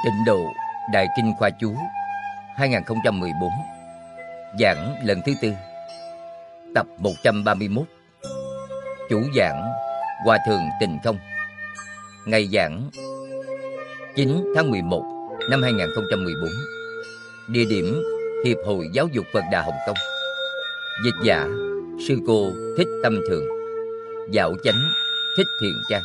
Tịnh Độ Đại Kinh Khoa Chú 2014, giảng lần thứ tư, tập 131. Chủ giảng Hòa Thượng Tình Không. Ngày giảng 9 tháng 11 năm 2014. Địa điểm Hiệp hội Giáo dục Phật Đà Hồng Kông. Dịch giả Sư cô Thích Tâm Thường. Dạo chánh Thích Thiện Trang.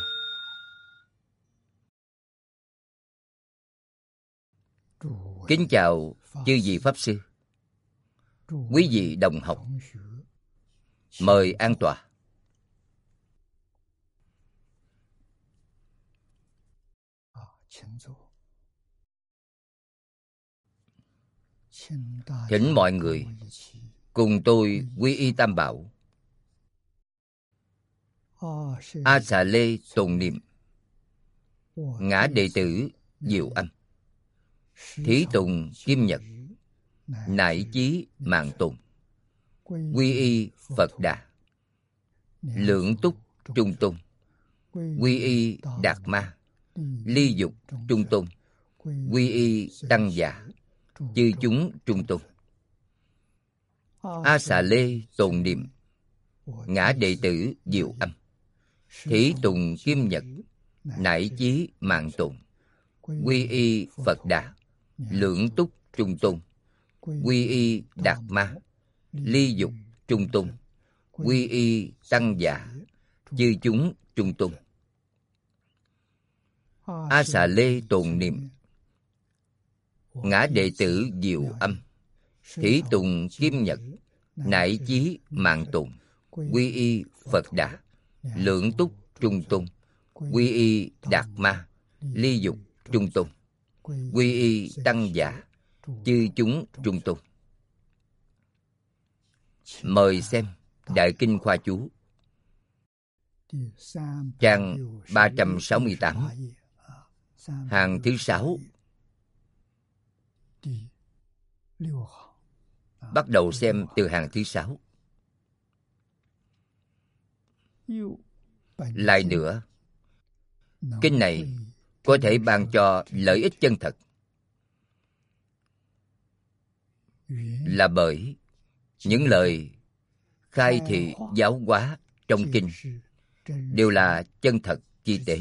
Kính chào chư vị Pháp Sư, quý vị đồng học. Mời an tọa. Thỉnh mọi người cùng tôi quy y Tam Bảo, A Xà Lê tụng niệm ngã đệ tử Diệu Âm, thí tùng Kim Nhật, nại chí mạng tùng, quy y Phật Đà, lượng túc Trung Tôn, quy y Đạt Ma, ly dục Trung Tôn, quy y Tăng Giả, chư chúng Trung Tôn. A Xà Lê tụng niệm ngã đệ tử Diệu Âm, thí tùng Kim Nhật, nại chí mạng tùng, quy y Phật Đà, lượng túc Trung Tôn, quy y Đạt Ma, ly dục Trung Tôn, quy y Tăng Giả, chư chúng Trung Tôn. A Xà Lê tụng niệm ngã đệ tử Diệu Âm, thí tùng Kim Nhật, nại chí mạng tùng, quy y Phật Đà, lượng túc Trung Tôn, quy y Đạt Ma, ly dục Trung Tôn, quy y Tăng Giả, chư chúng Trung Tôn. Mời xem Đại Kinh Khoa Chú, trang 368, hàng thứ 6. Bắt đầu xem từ hàng thứ 6. Lại nữa, kinh này có thể ban cho lợi ích chân thật, là bởi những lời khai thị giáo hóa trong kinh đều là chân thật chi tế.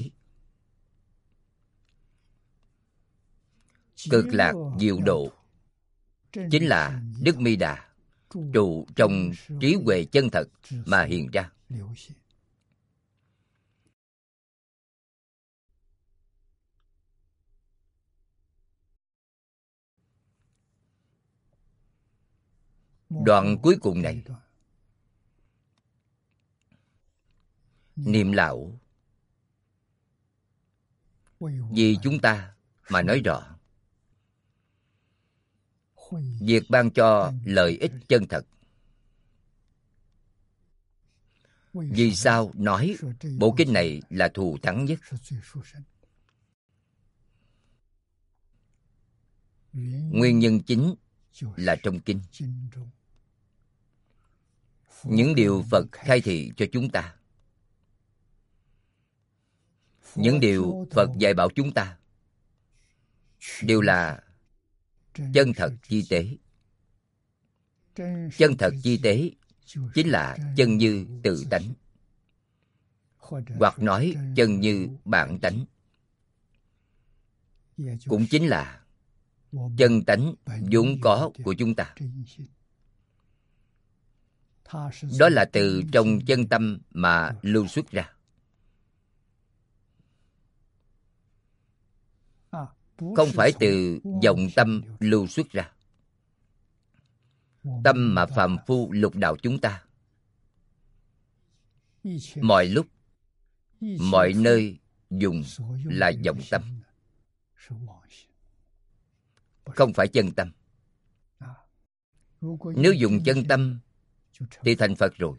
Cực lạc diệu độ chính là Đức Mi Đà trụ trong trí huệ chân thật mà hiện ra. Đoạn cuối cùng này, Niệm Lão vì chúng ta mà nói rõ việc ban cho lợi ích chân thật. Vì sao nói bộ kinh này là thù thắng nhất? Nguyên nhân chính là trong kinh. Những điều Phật khai thị cho chúng ta, những điều Phật dạy bảo chúng ta đều là chân thật chi tế. Chân thật chi tế chính là chân như tự tánh, hoặc nói chân như bản tánh, cũng chính là chân tánh vốn có của chúng ta. Đó là từ trong chân tâm mà lưu xuất ra. Không phải từ vọng tâm lưu xuất ra. Tâm mà phàm phu lục đạo chúng ta mọi lúc mọi nơi dùng là vọng tâm, không phải chân tâm. Nếu dùng chân tâm thì thành Phật rồi.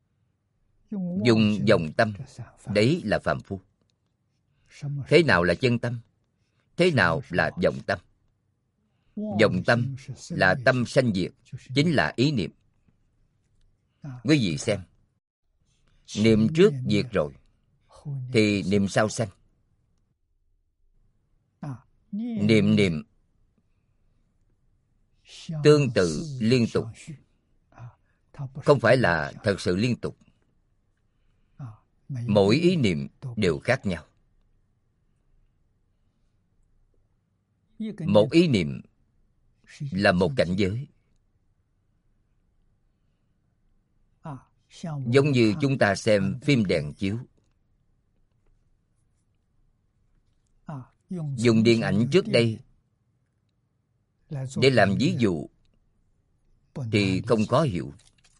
Dùng vọng tâm, đấy là phàm phu. Thế nào là chân tâm? Thế nào là vọng tâm? Vọng tâm là tâm sanh diệt, chính là ý niệm. Quý vị xem, niệm trước diệt rồi thì niệm sau sanh. Niệm niệm tương tự liên tục, không phải là thật sự liên tục. Mỗi ý niệm đều khác nhau. Một ý niệm là một cảnh giới. Giống như chúng ta xem phim đèn chiếu. Dùng điện ảnh trước đây để làm ví dụ thì không có hiểu.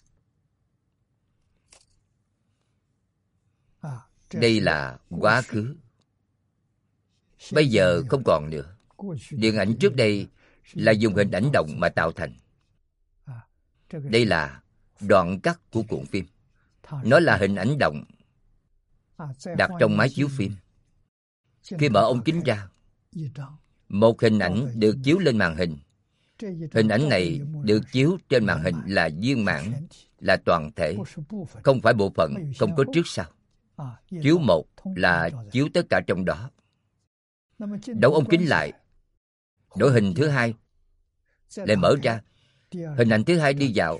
Đây là quá khứ. Bây giờ không còn nữa. Điện ảnh trước đây là dùng hình ảnh động mà tạo thành. Đây là đoạn cắt của cuộn phim. Nó là hình ảnh động đặt trong máy chiếu phim. Khi mở ống kính ra, một hình ảnh được chiếu lên màn hình. Hình ảnh này được chiếu trên màn hình là viên mãn, là toàn thể, không phải bộ phận, không có trước sau. Chiếu một là chiếu tất cả trong đó. Đóng ống kính lại, đổi hình thứ hai, lại mở ra. Hình ảnh thứ hai đi vào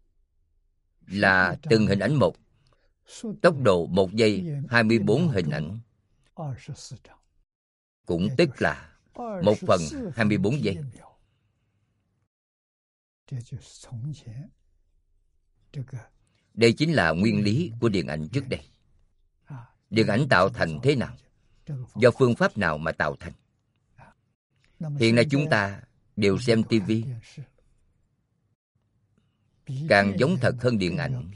là từng hình ảnh một. Tốc độ 1 giây 24 hình ảnh, cũng tức là 1/24 giây. Đây chính là nguyên lý của điện ảnh trước đây. Điện ảnh tạo thành thế nào? Do phương pháp nào mà tạo thành? Hiện nay chúng ta đều xem TV, càng giống thật hơn điện ảnh.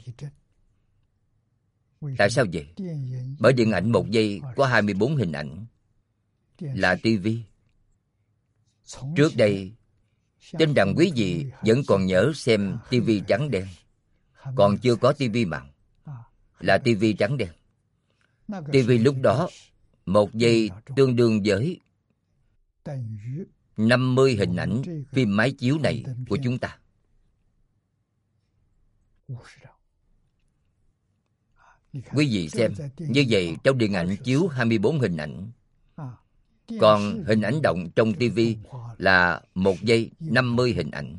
Tại sao vậy? Bởi điện ảnh 1 giây có 24 hình ảnh là TV. Trước đây, tin rằng quý vị vẫn còn nhớ xem TV trắng đen. Còn chưa có TV màu, là TV trắng đen. TV lúc đó 1 giây tương đương với 50 hình ảnh phim máy chiếu này của chúng ta. Quý vị xem, như vậy trong điện ảnh chiếu 24 hình ảnh. Còn hình ảnh động trong TV là 1 giây 50 hình ảnh.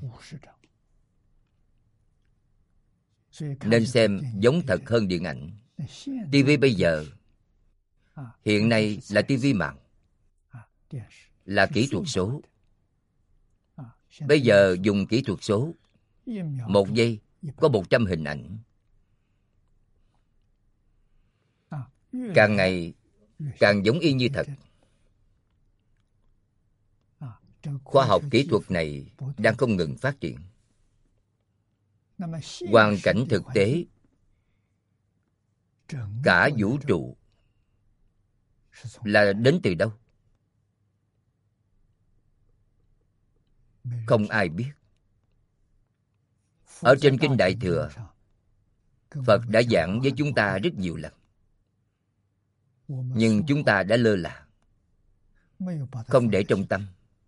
Nên xem giống thật hơn điện ảnh. TV bây giờ, hiện nay là TV màu, là kỹ thuật số. Bây giờ dùng kỹ thuật số, 1 giây có 100 hình ảnh. Càng ngày càng giống y như thật. Khoa học kỹ thuật này đang không ngừng phát triển. Hoàn cảnh thực tế, cả vũ trụ là đến từ đâu? Không ai biết. Ở trên Kinh Đại Thừa, Phật đã giảng với chúng ta rất nhiều lần. Nhưng chúng ta đã lơ là, không để trong tâm.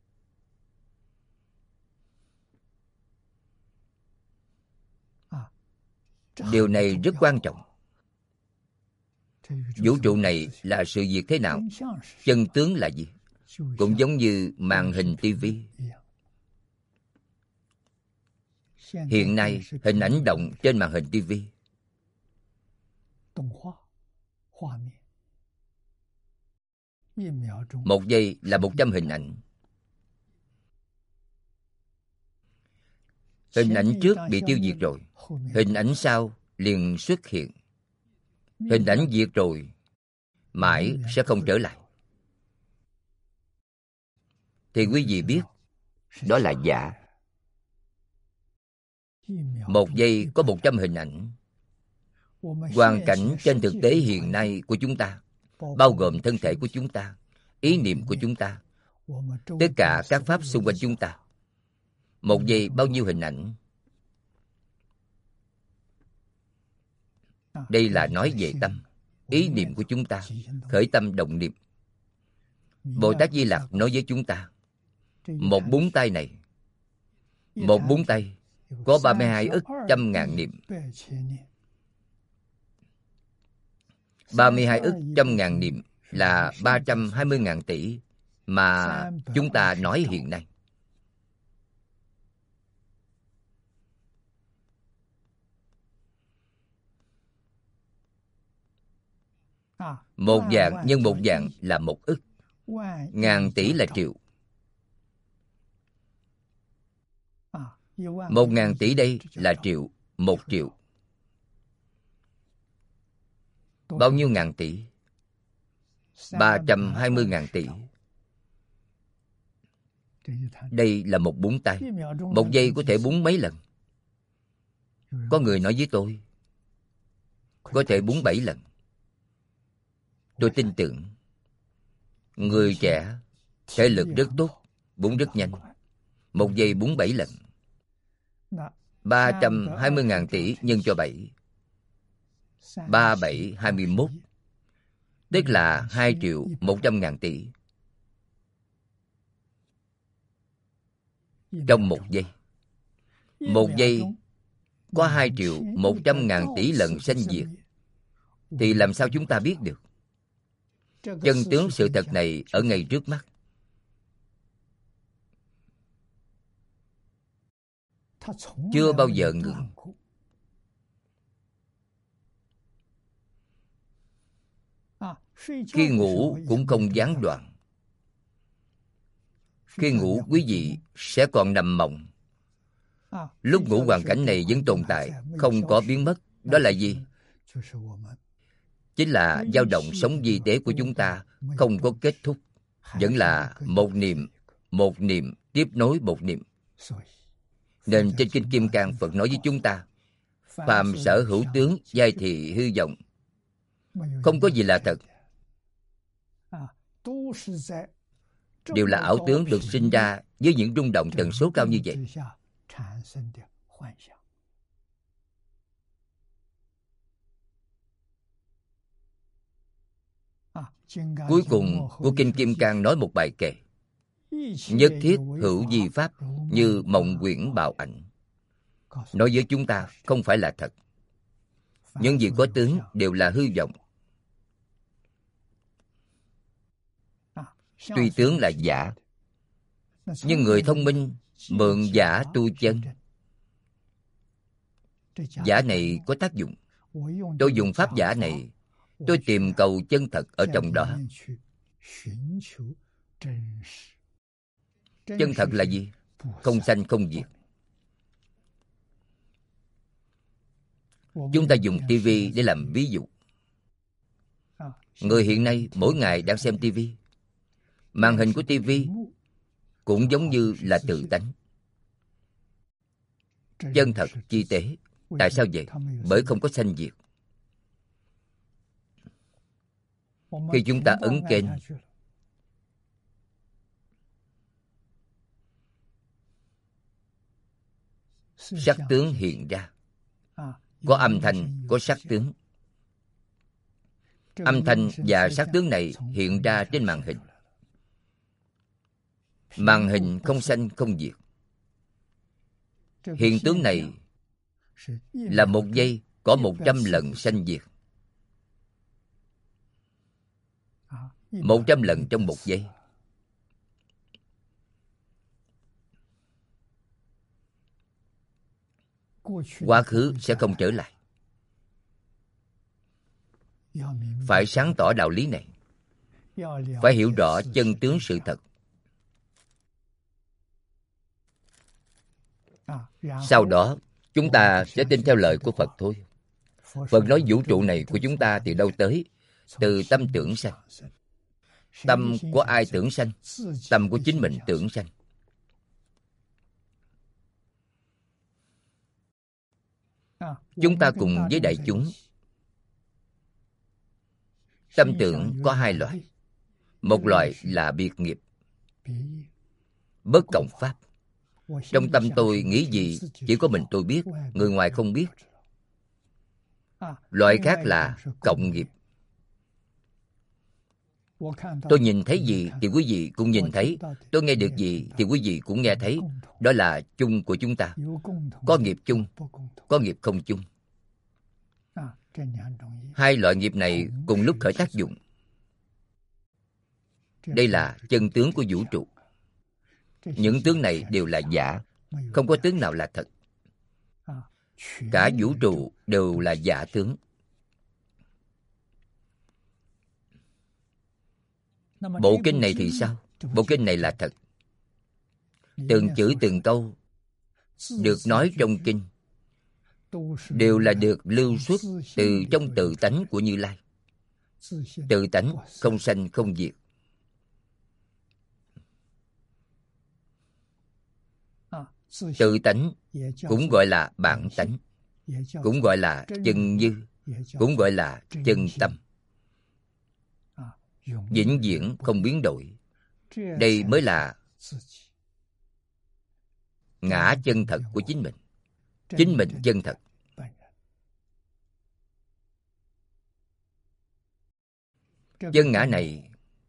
Điều này rất quan trọng. Vũ trụ này là sự việc thế nào? Chân tướng là gì? Cũng giống như màn hình TV. Hiện nay, hình ảnh động trên màn hình TV. 1 giây là 100 hình ảnh. Hình ảnh trước bị tiêu diệt rồi, hình ảnh sau liền xuất hiện. Hình ảnh diệt rồi, mãi sẽ không trở lại. Thì quý vị biết, đó là giả. 1 giây có 100 hình ảnh. Hoàn cảnh trên thực tế hiện nay của chúng ta, bao gồm thân thể của chúng ta, ý niệm của chúng ta, tất cả các pháp xung quanh chúng ta. 1 giây bao nhiêu hình ảnh? Đây là nói về tâm, ý niệm của chúng ta, khởi tâm động niệm. Bồ Tát Di Lặc nói với chúng ta, một búng tay này, một búng tay có 32 ức trăm ngàn niệm. 32 ức trăm ngàn niệm là 320.000 tỷ. mà chúng ta nói hiện nay. Một vạn nhân một vạn là 1 ức. Ngàn tỷ là triệu. 1.000 tỷ đây là triệu. 1 triệu. Bao nhiêu ngàn tỷ? 320.000 tỷ. Đây là một búng tay. 1 giây có thể búng mấy lần? Có người nói với tôi, có thể búng 7 lần. Tôi tin tưởng. Người trẻ, thể lực rất tốt, búng rất nhanh. 1 giây búng 7 lần. 320.000 tỷ nhân cho 7. 3721. Tức là 2.100.000 tỷ. Trong 1 giây. 1 giây có 2.100.000 tỷ lần sanh diệt. Thì làm sao chúng ta biết được? Chân tướng sự thật này ở ngay trước mắt. Chưa bao giờ ngừng. Khi ngủ cũng không gián đoạn. Khi ngủ quý vị sẽ còn nằm mộng. Lúc ngủ hoàn cảnh này vẫn tồn tại, không có biến mất. Đó là gì? Chính là dao động sống vi tế của chúng ta không có kết thúc. Vẫn là một niệm tiếp nối một niệm. Nên trên Kinh Kim Cang Phật nói với chúng ta, phàm sở hữu tướng giai thị hư vọng. Không có gì là thật. Đều là ảo tướng được sinh ra với những rung động tần số cao như vậy. Cuối cùng của Kinh Kim Cang nói một bài kệ: nhất thiết hữu vi pháp như mộng quyển bào ảnh. Nói với chúng ta không phải là thật. Những gì có tướng đều là hư vọng. Tuy tướng là giả, nhưng người thông minh mượn giả tu chân. Giả này có tác dụng. Tôi dùng pháp giả này, tôi tìm cầu chân thật ở trong đó. Chân thật là gì? Không sanh không diệt. Chúng ta dùng TV để làm ví dụ. Người hiện nay mỗi ngày đang xem TV. Màn hình của TV cũng giống như là tự tánh. Chân thật, chi tế. Tại sao vậy? Bởi không có sanh diệt. Khi chúng ta ấn kênh, sắc tướng hiện ra. Có âm thanh, có sắc tướng. Âm thanh và sắc tướng này hiện ra trên màn hình. Màn hình không sanh không diệt. Hiện tướng này là 1 giây có 100 lần sanh diệt. 100 lần trong 1 giây. Quá khứ sẽ không trở lại. Phải sáng tỏ đạo lý này. Phải hiểu rõ chân tướng sự thật. Sau đó, chúng ta sẽ tin theo lời của Phật thôi. Phật nói vũ trụ này của chúng ta từ đâu tới? Từ tâm tưởng sanh. Tâm của ai tưởng sanh? Tâm của chính mình tưởng sanh. Chúng ta cùng với đại chúng, tâm tưởng có 2 loại. Một loại là biệt nghiệp, bất cộng pháp. Trong tâm tôi nghĩ gì chỉ có mình tôi biết, người ngoài không biết. Loại khác là cộng nghiệp. Tôi nhìn thấy gì thì quý vị cũng nhìn thấy. Tôi nghe được gì thì quý vị cũng nghe thấy. Đó là chung của chúng ta. Có nghiệp chung, có nghiệp không chung. 2 loại nghiệp này cùng lúc khởi tác dụng. Đây là chân tướng của vũ trụ. Những tướng này đều là giả, không có tướng nào là thật. Cả vũ trụ đều là giả tướng. Bộ kinh này thì sao? Bộ kinh này là thật. Từng chữ từng câu được nói trong kinh đều là được lưu xuất từ trong tự tánh của Như Lai. Tự tánh không sanh không diệt. Tự tánh cũng gọi là bản tánh, cũng gọi là chân như, cũng gọi là chân tâm. Vĩnh viễn không biến đổi. Đây mới là ngã chân thật của chính mình. Chính mình chân thật. Chân ngã này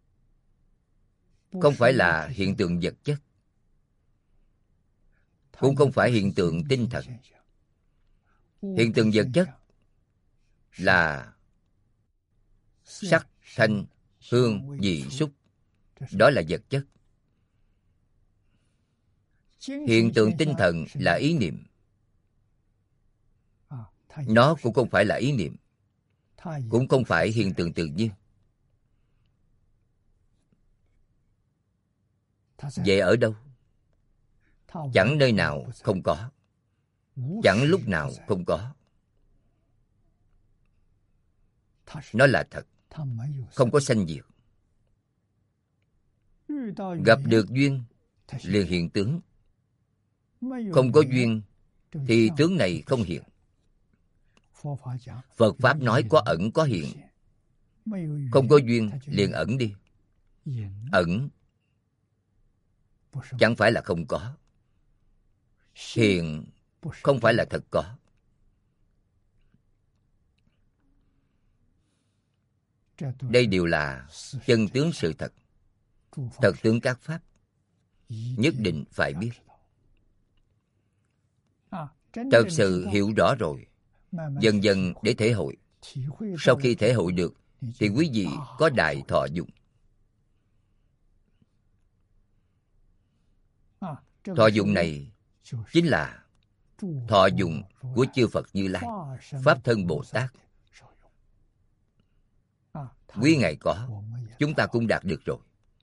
không phải là hiện tượng vật chất, cũng không phải hiện tượng tinh thần. Hiện tượng vật chất là sắc, thanh, hương, vị, xúc. Đó là vật chất. Hiện tượng tinh thần là ý niệm. Nó cũng không phải là ý niệm, cũng không phải hiện tượng tự nhiên. Vậy ở đâu? Chẳng nơi nào không có, chẳng lúc nào không có. Nó là thật, không có sanh diệt. Gặp được duyên liền hiện tướng. Không có duyên thì tướng này không hiện. Phật Pháp nói có ẩn có hiện. Không có duyên liền ẩn đi. Ẩn chẳng phải là không có. Hiện không phải là thật có. Đây đều là chân tướng sự thật. Thật tướng các pháp nhất định phải biết. Thật sự hiểu rõ rồi, dần dần để thể hội. Sau khi thể hội được thì quý vị có đại thọ dụng. Thọ dụng này chính là thọ dụng của chư Phật Như Lai, Pháp Thân Bồ Tát. Quý Ngài có, chúng ta cũng đạt được rồi.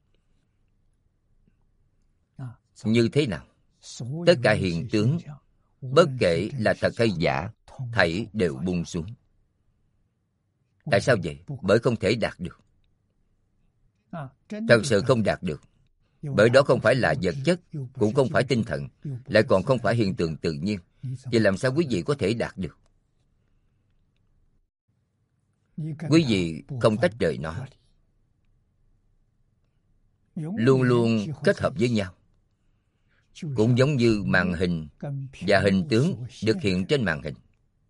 Như thế nào? Tất cả hiện tướng, bất kể là thật hay giả, thảy đều buông xuống. Tại sao vậy? Bởi không thể đạt được. Thật sự không đạt được. Bởi đó không phải là vật chất, cũng không phải tinh thần, lại còn không phải hiện tượng tự nhiên. Vậy làm sao quý vị có thể đạt được? Quý vị không tách rời nó, luôn luôn kết hợp với nhau. Cũng giống như màn hình và hình tướng được hiện trên màn hình.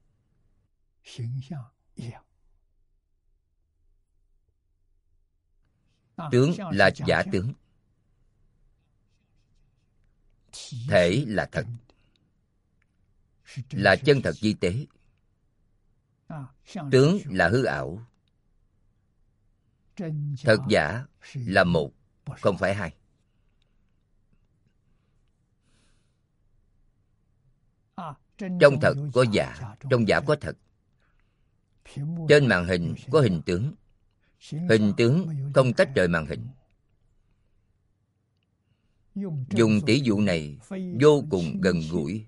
Tướng là giả tướng, thể là thật, là chân thật vi tế. Tướng là hư ảo, thật giả là một, không phải hai. Trong thật có giả, trong giả có thật. Trên màn hình có hình tướng, hình tướng không tách rời màn hình. Dùng tỷ dụ này vô cùng gần gũi.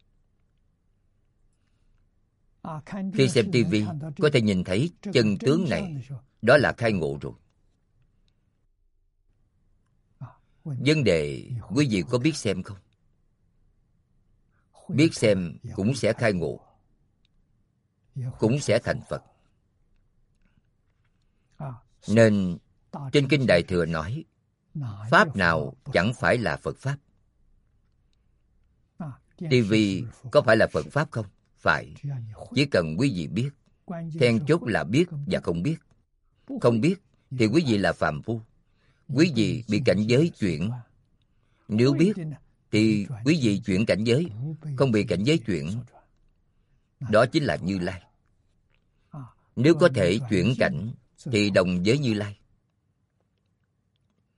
Khi xem tivi có thể nhìn thấy chân tướng này, đó là khai ngộ rồi. Vấn đề quý vị có biết xem không? Biết xem cũng sẽ khai ngộ, cũng sẽ thành Phật. Nên trên Kinh Đại Thừa nói, Pháp nào chẳng phải là Phật Pháp. TV có phải là Phật Pháp không? Phải. Chỉ cần quý vị biết. Then chốt là biết và không biết. Không biết thì quý vị là phàm phu. Quý vị bị cảnh giới chuyển. Nếu biết thì quý vị chuyển cảnh giới, không bị cảnh giới chuyển. Đó chính là Như Lai. Nếu có thể chuyển cảnh thì đồng với Như Lai.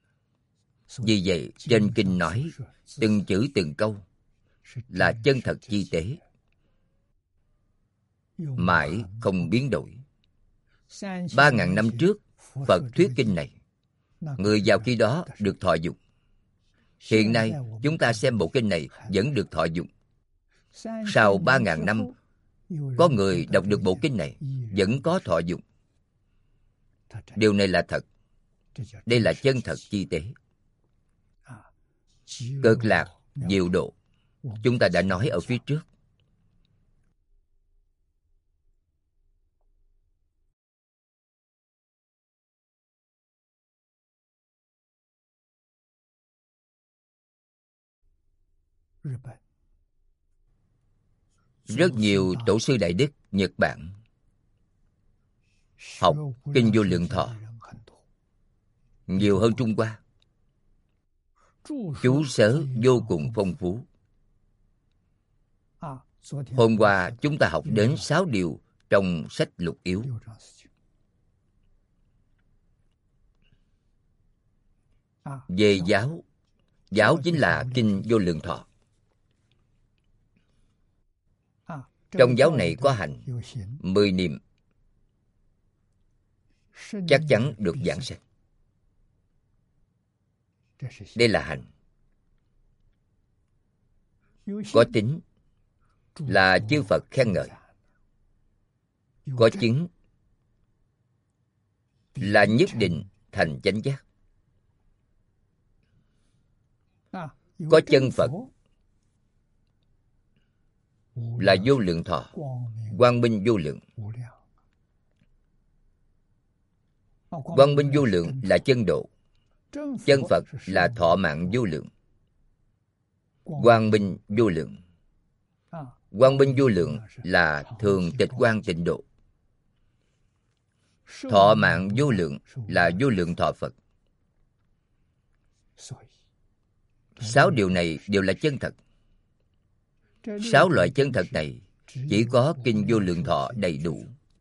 Vì vậy, trên kinh nói, từng chữ từng câu là chân thật chi tế, mãi không biến đổi. 3.000 năm trước, Phật thuyết kinh này, người vào khi đó được thọ dụng. Hiện nay, chúng ta xem bộ kinh này vẫn được thọ dụng. Sau 3.000 năm, có người đọc được bộ kinh này, vẫn có thọ dụng. Điều này là thật. Đây là chân thật chi tế. Cực lạc, diệu độ, chúng ta đã nói ở phía trước. Rất nhiều tổ sư Đại Đức Nhật Bản học kinh Vô Lượng Thọ nhiều hơn Trung Hoa. Chú sớ vô cùng phong phú. Hôm qua chúng ta học đến 6 điều trong sách Lục Yếu. Về giáo, giáo chính là kinh Vô Lượng Thọ. Trong giáo này có hành, 10 niệm chắc chắn được giảng sanh. Đây là hành. Có tính là chư Phật khen ngợi. Có chứng là nhất định thành chánh giác. Có chân Phật là vô lượng thọ, quang minh vô lượng. Quang minh vô lượng là chân độ. Chân Phật là thọ mạng vô lượng. Quang minh vô lượng. Quang minh vô lượng là thường tịch quang tịnh độ. Thọ mạng vô lượng là vô lượng thọ Phật. 6 điều này đều là chân thật. 6 loại chân thật này chỉ có kinh Vô Lượng Thọ đầy đủ.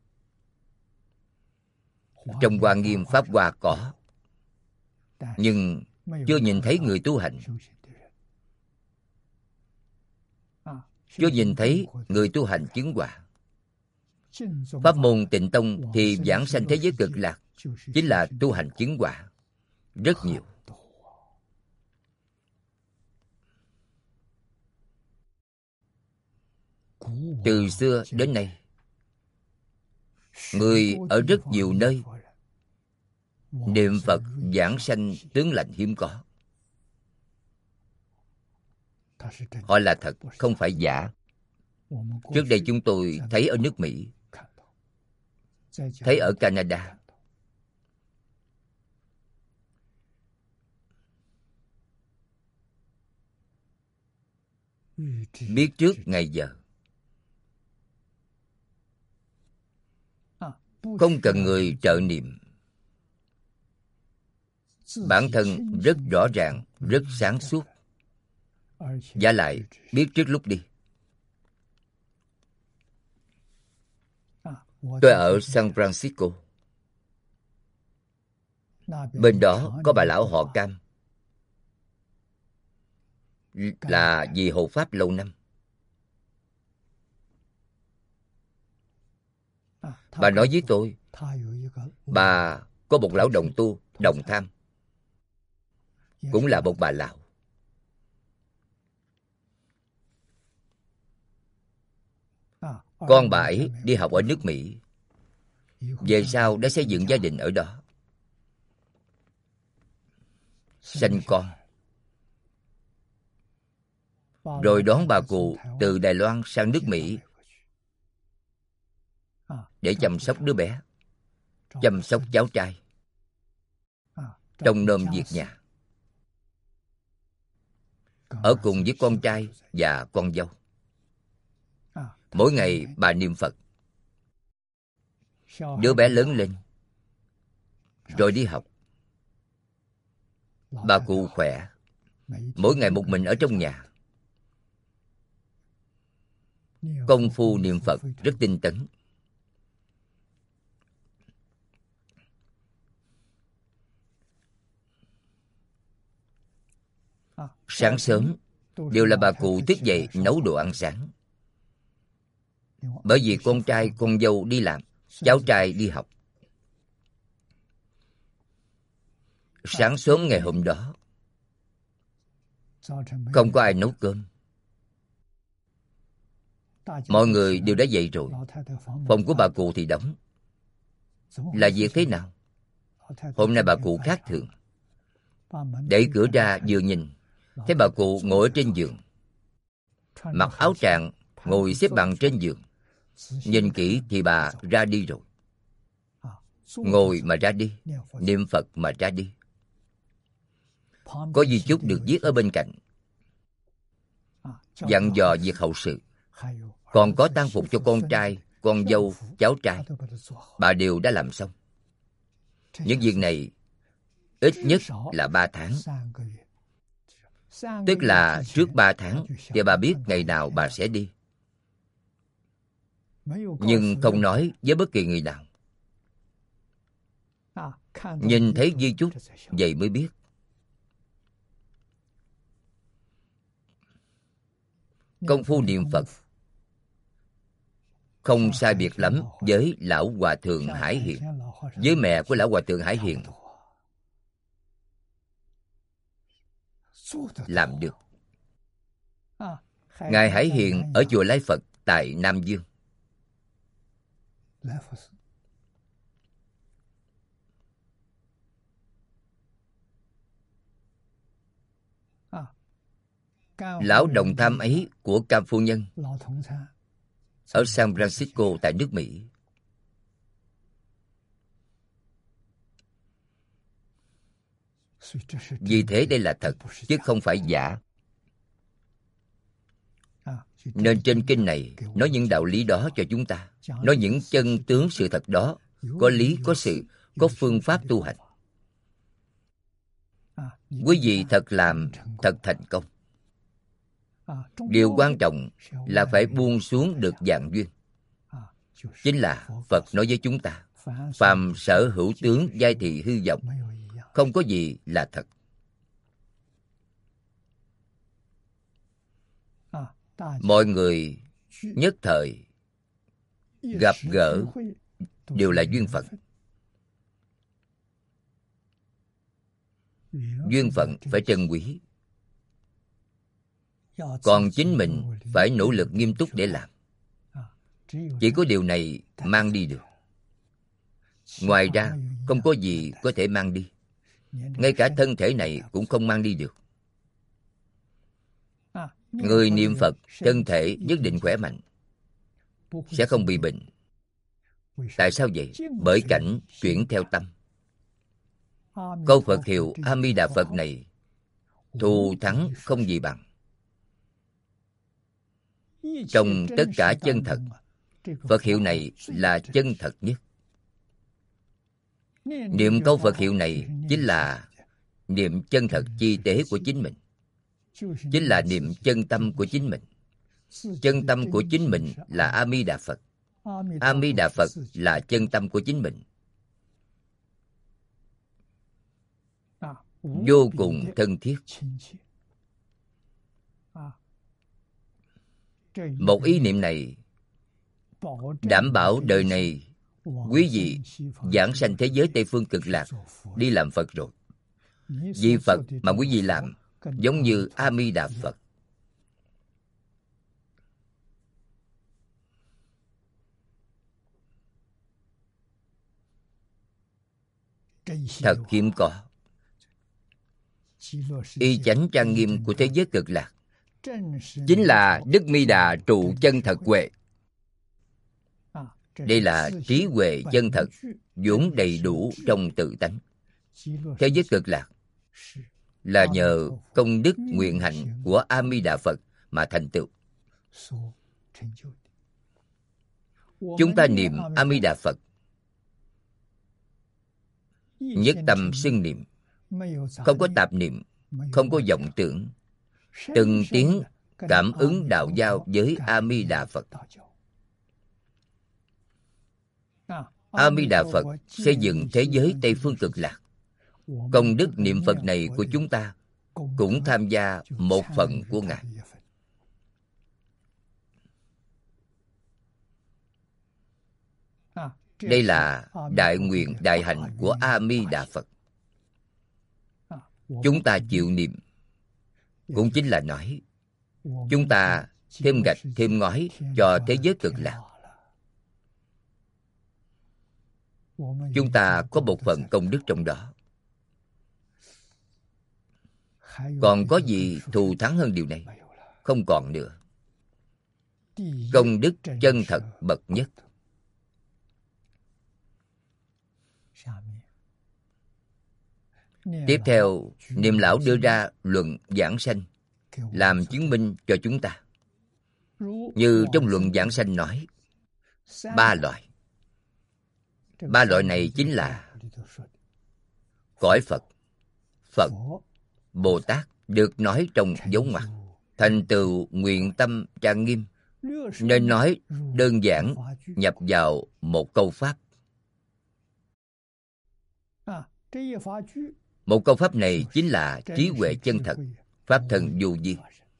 Trong Hoa Nghiêm Pháp Hoa có, nhưng chưa nhìn thấy người tu hành. Chưa nhìn thấy người tu hành chứng quả. Pháp môn Tịnh Tông thì giảng sanh thế giới cực lạc, chính là tu hành chứng quả. Rất nhiều. Từ xưa đến nay, người ở rất nhiều nơi niệm Phật giảng sanh tướng lành hiếm có. Họ là thật, không phải giả. Trước đây chúng tôi thấy ở nước Mỹ, thấy ở Canada. Biết trước ngày giờ. Không cần người trợ niệm. Bản thân rất rõ ràng, rất sáng suốt. Và lại biết trước lúc đi. Tôi ở San Francisco. Bên đó có bà lão họ Cam, là vì hộ pháp lâu năm. Bà nói với tôi, bà có một lão đồng tu, Đồng Tham, cũng là một bà lão. Con bà ấy đi học ở nước Mỹ, về sau đã xây dựng gia đình ở đó, sanh con, rồi đón bà cụ từ Đài Loan sang nước Mỹ để chăm sóc đứa bé, chăm sóc cháu trai, trông nom việc nhà, ở cùng với con trai và con dâu. Mỗi ngày bà niệm Phật. Đứa bé lớn lên rồi đi học. Bà cụ khỏe, mỗi ngày một mình ở trong nhà. Công phu niệm Phật rất tinh tấn. Sáng sớm đều là bà cụ thức dậy nấu đồ ăn sáng. Bởi vì con trai con dâu đi làm, cháu trai đi học. Sáng sớm ngày hôm đó không có ai nấu cơm. Mọi người đều đã dậy rồi. Phòng của bà cụ thì đóng. Là việc thế nào? Hôm nay bà cụ khác thường. Đẩy cửa ra vừa nhìn, thấy bà cụ ngồi ở trên giường, mặc áo tràng, ngồi xếp bằng trên giường. Nhìn kỹ thì bà ra đi rồi. Ngồi mà ra đi, niệm Phật mà ra đi. Có di chúc được viết ở bên cạnh, dặn dò việc hậu sự. Còn có tang phục cho con trai, con dâu, cháu trai, bà đều đã làm xong. Những việc này ít nhất là 3 tháng. Tức là trước 3 tháng thì bà biết ngày nào bà sẽ đi. Nhưng không nói với bất kỳ người nào. Nhìn thấy di chúc, vậy mới biết. Công phu niệm Phật không sai biệt lắm với lão hòa thượng Hải Hiền, với mẹ của lão hòa thượng Hải Hiền. Làm được. Ngài Hải Hiền ở chùa Lai Phật tại Nam Dương. Lão đồng tham ấy của Cam phu nhân ở San Francisco tại nước Mỹ. Vì thế đây là thật, chứ không phải giả. Nên trên kinh này nói những đạo lý đó cho chúng ta, nói những chân tướng sự thật đó, có lý, có sự, có phương pháp tu hành. Quý vị thật làm, thật thành công. Điều quan trọng là phải buông xuống được dạng duyên. Chính là Phật nói với chúng ta, phàm sở hữu tướng giai thị hư vọng, không có gì là thật. Mọi người nhất thời gặp gỡ đều là duyên phận. Duyên phận phải trân quý. Còn chính mình phải nỗ lực nghiêm túc để làm. Chỉ có điều này mang đi được. Ngoài ra không có gì có thể mang đi. Ngay cả thân thể này cũng không mang đi được. Người niệm Phật, thân thể nhất định khỏe mạnh, sẽ không bị bệnh. Tại sao vậy? Bởi cảnh chuyển theo tâm. Câu Phật hiệu A Di Đà Phật này thù thắng không gì bằng. Trong tất cả chân thật, Phật hiệu này là chân thật nhất. Niệm câu Phật hiệu này chính là niệm chân thật chi tế của chính mình, chính là niệm chân tâm của chính mình. Chân tâm của chính mình là A Di Đà Phật. A Di Đà Phật là chân tâm của chính mình. Vô cùng thân thiết. Một ý niệm này đảm bảo đời này quý vị giảng sanh thế giới Tây Phương Cực Lạc, đi làm Phật rồi. Vì Phật mà quý vị làm giống như A Di Đà Phật. Thật hiếm có. Y chánh trang nghiêm của thế giới Cực Lạc chính là Đức Mi Đà trụ chân thật huệ. Đây là trí huệ chân thật vốn đầy đủ trong tự tánh. Thế giới Cực Lạc là nhờ công đức nguyện hạnh của A Di Đà Phật mà thành tựu. Chúng ta niệm A Di Đà Phật, nhất tâm xưng niệm, không có tạp niệm, không có vọng tưởng, từng tiếng cảm ứng đạo giao với A Di Đà Phật. A Di Đà Phật xây dựng thế giới Tây Phương Cực Lạc. Công đức niệm Phật này của chúng ta cũng tham gia một phần của Ngài. Đây là đại nguyện đại hạnh của A Di Đà Phật. Chúng ta chịu niệm, cũng chính là nói chúng ta thêm gạch thêm ngói cho thế giới cực lạc. Chúng ta có một phần công đức trong đó. Còn có gì thù thắng hơn điều này? Không còn nữa. Công đức chân thật bậc nhất. Tiếp theo, Niệm Lão đưa ra luận giảng sanh làm chứng minh cho chúng ta. Như trong luận giảng sanh nói, 3 loại. 3 loại này chính là cõi Phật, Phật, Bồ Tát được nói trong dấu ngoặc, thành tựu nguyện tâm trang nghiêm, nên nói đơn giản nhập vào một câu pháp. Một câu pháp này chính là trí huệ chân thật, pháp thân vô vi.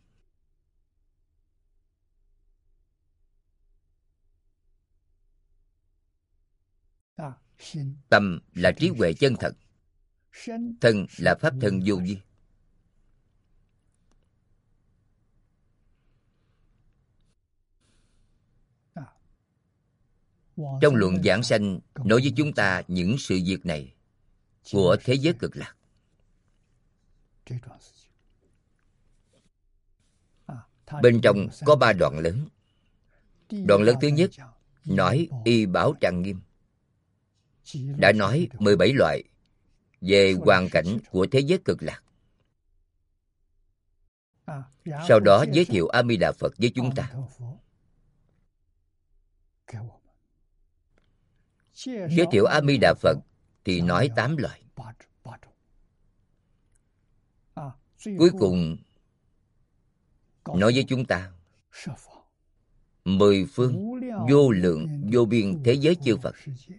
Tâm là trí huệ chân thật, thân là pháp thân vô vi. Trong luận giảng sanh nói với chúng ta những sự việc này của thế giới cực lạc. Bên trong có 3 đoạn lớn. Đoạn lớn thứ nhất nói y bảo trang nghiêm, đã nói 17 loại về hoàn cảnh của thế giới cực lạc. Sau đó giới thiệu A Di Đà Phật với chúng ta. Giới thiệu A Di Đà Phật thì nói 8 loại. Cuối cùng nói với chúng ta 10 phương vô lượng vô biên thế giới chư Phật,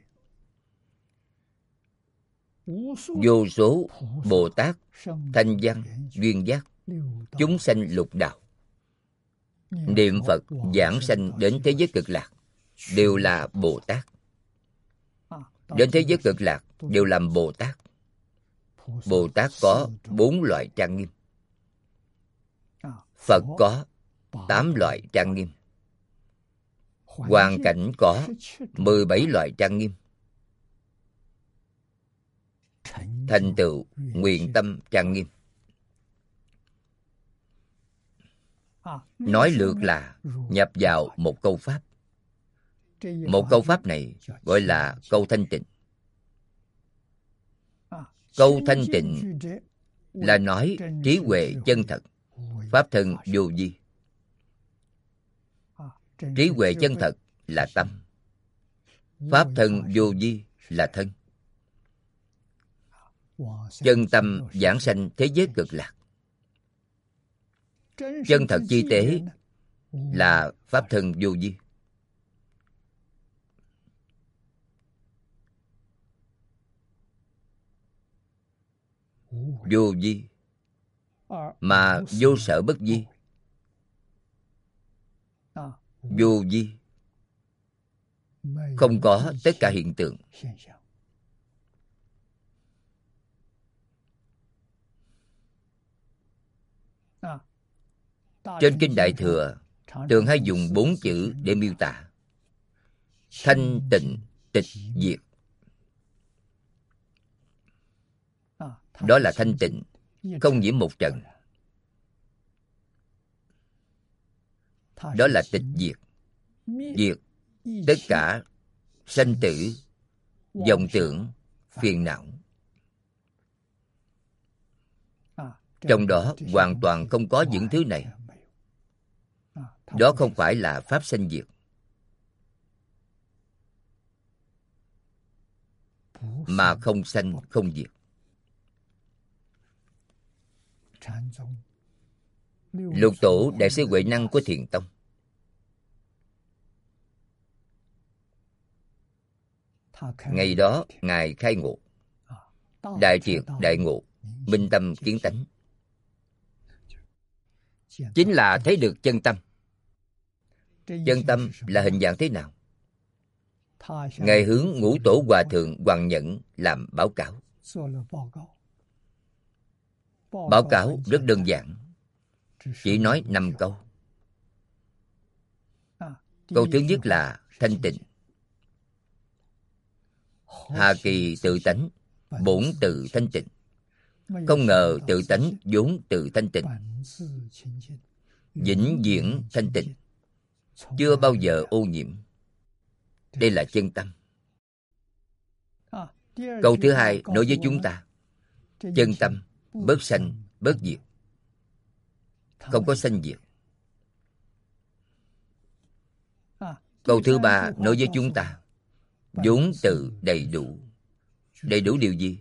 vô số Bồ Tát, Thanh Văn, Duyên Giác, chúng sanh lục đạo, niệm Phật giảng sanh đến thế giới cực lạc đều là Bồ Tát. Đến thế giới cực lạc đều làm Bồ Tát. Bồ Tát có 4 loại trang nghiêm. Phật có 8 loại trang nghiêm. Hoàn cảnh có 17 loại trang nghiêm. Thành tựu nguyện tâm trang nghiêm. Nói lược là nhập vào một câu pháp. Một câu pháp này gọi là câu thanh tịnh. Câu thanh tịnh là nói trí huệ chân thật, pháp thân vô vi. Trí huệ chân thật là tâm, pháp thân vô vi là thân. Chân tâm giảng sanh thế giới cực lạc. Chân thật chi tế là pháp thân vô vi. Vô vi mà vô sở bất vi. Vô vi không có tất cả hiện tượng. Trên Kinh Đại Thừa thường hay dùng 4 chữ để miêu tả: thanh tịnh tịch diệt. Đó là thanh tịnh, không nhiễm một trần. Đó là tịch diệt, diệt tất cả sanh tử, vọng tưởng, phiền não. Trong đó hoàn toàn không có những thứ này. Đó không phải là pháp sanh diệt, mà không sanh không diệt. Lục tổ đại sư Huệ Năng của Thiền Tông, ngày đó ngài khai ngộ, đại triệt đại ngộ, minh tâm kiến tánh. chính là thấy được chân tâm. Chân tâm là hình dạng thế nào? Ngài hướng Ngũ Tổ Hòa Thượng Hoàng Nhẫn làm báo cáo. Báo cáo rất đơn giản, chỉ nói 5 câu. Câu thứ nhất là thanh tịnh. Hà kỳ tự tánh, bổn tự thanh tịnh. Không ngờ tự tánh vốn tự thanh tịnh, vĩnh viễn thanh tịnh, chưa bao giờ ô nhiễm. Đây là chân tâm. Câu thứ hai nói với chúng ta, chân tâm bất sanh bất diệt, không có sanh diệt. Câu thứ ba nói với chúng ta, vốn tự đầy đủ. Đầy đủ điều gì?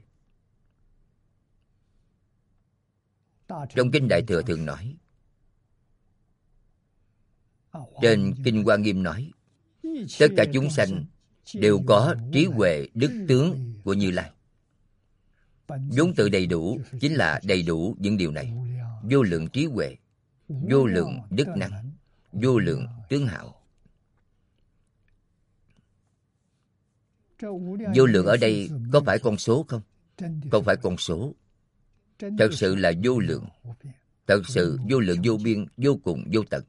Trong Kinh Đại Thừa thường nói, trên Kinh Hoa Nghiêm nói, tất cả chúng sanh đều có trí huệ đức tướng của Như Lai. Vốn tự đầy đủ chính là đầy đủ những điều này. Vô lượng trí huệ, vô lượng đức năng, vô lượng tướng hảo. Vô lượng ở đây có phải con số không? Không phải con số. Thật sự là vô lượng. Thật sự vô lượng vô biên, vô cùng vô tận.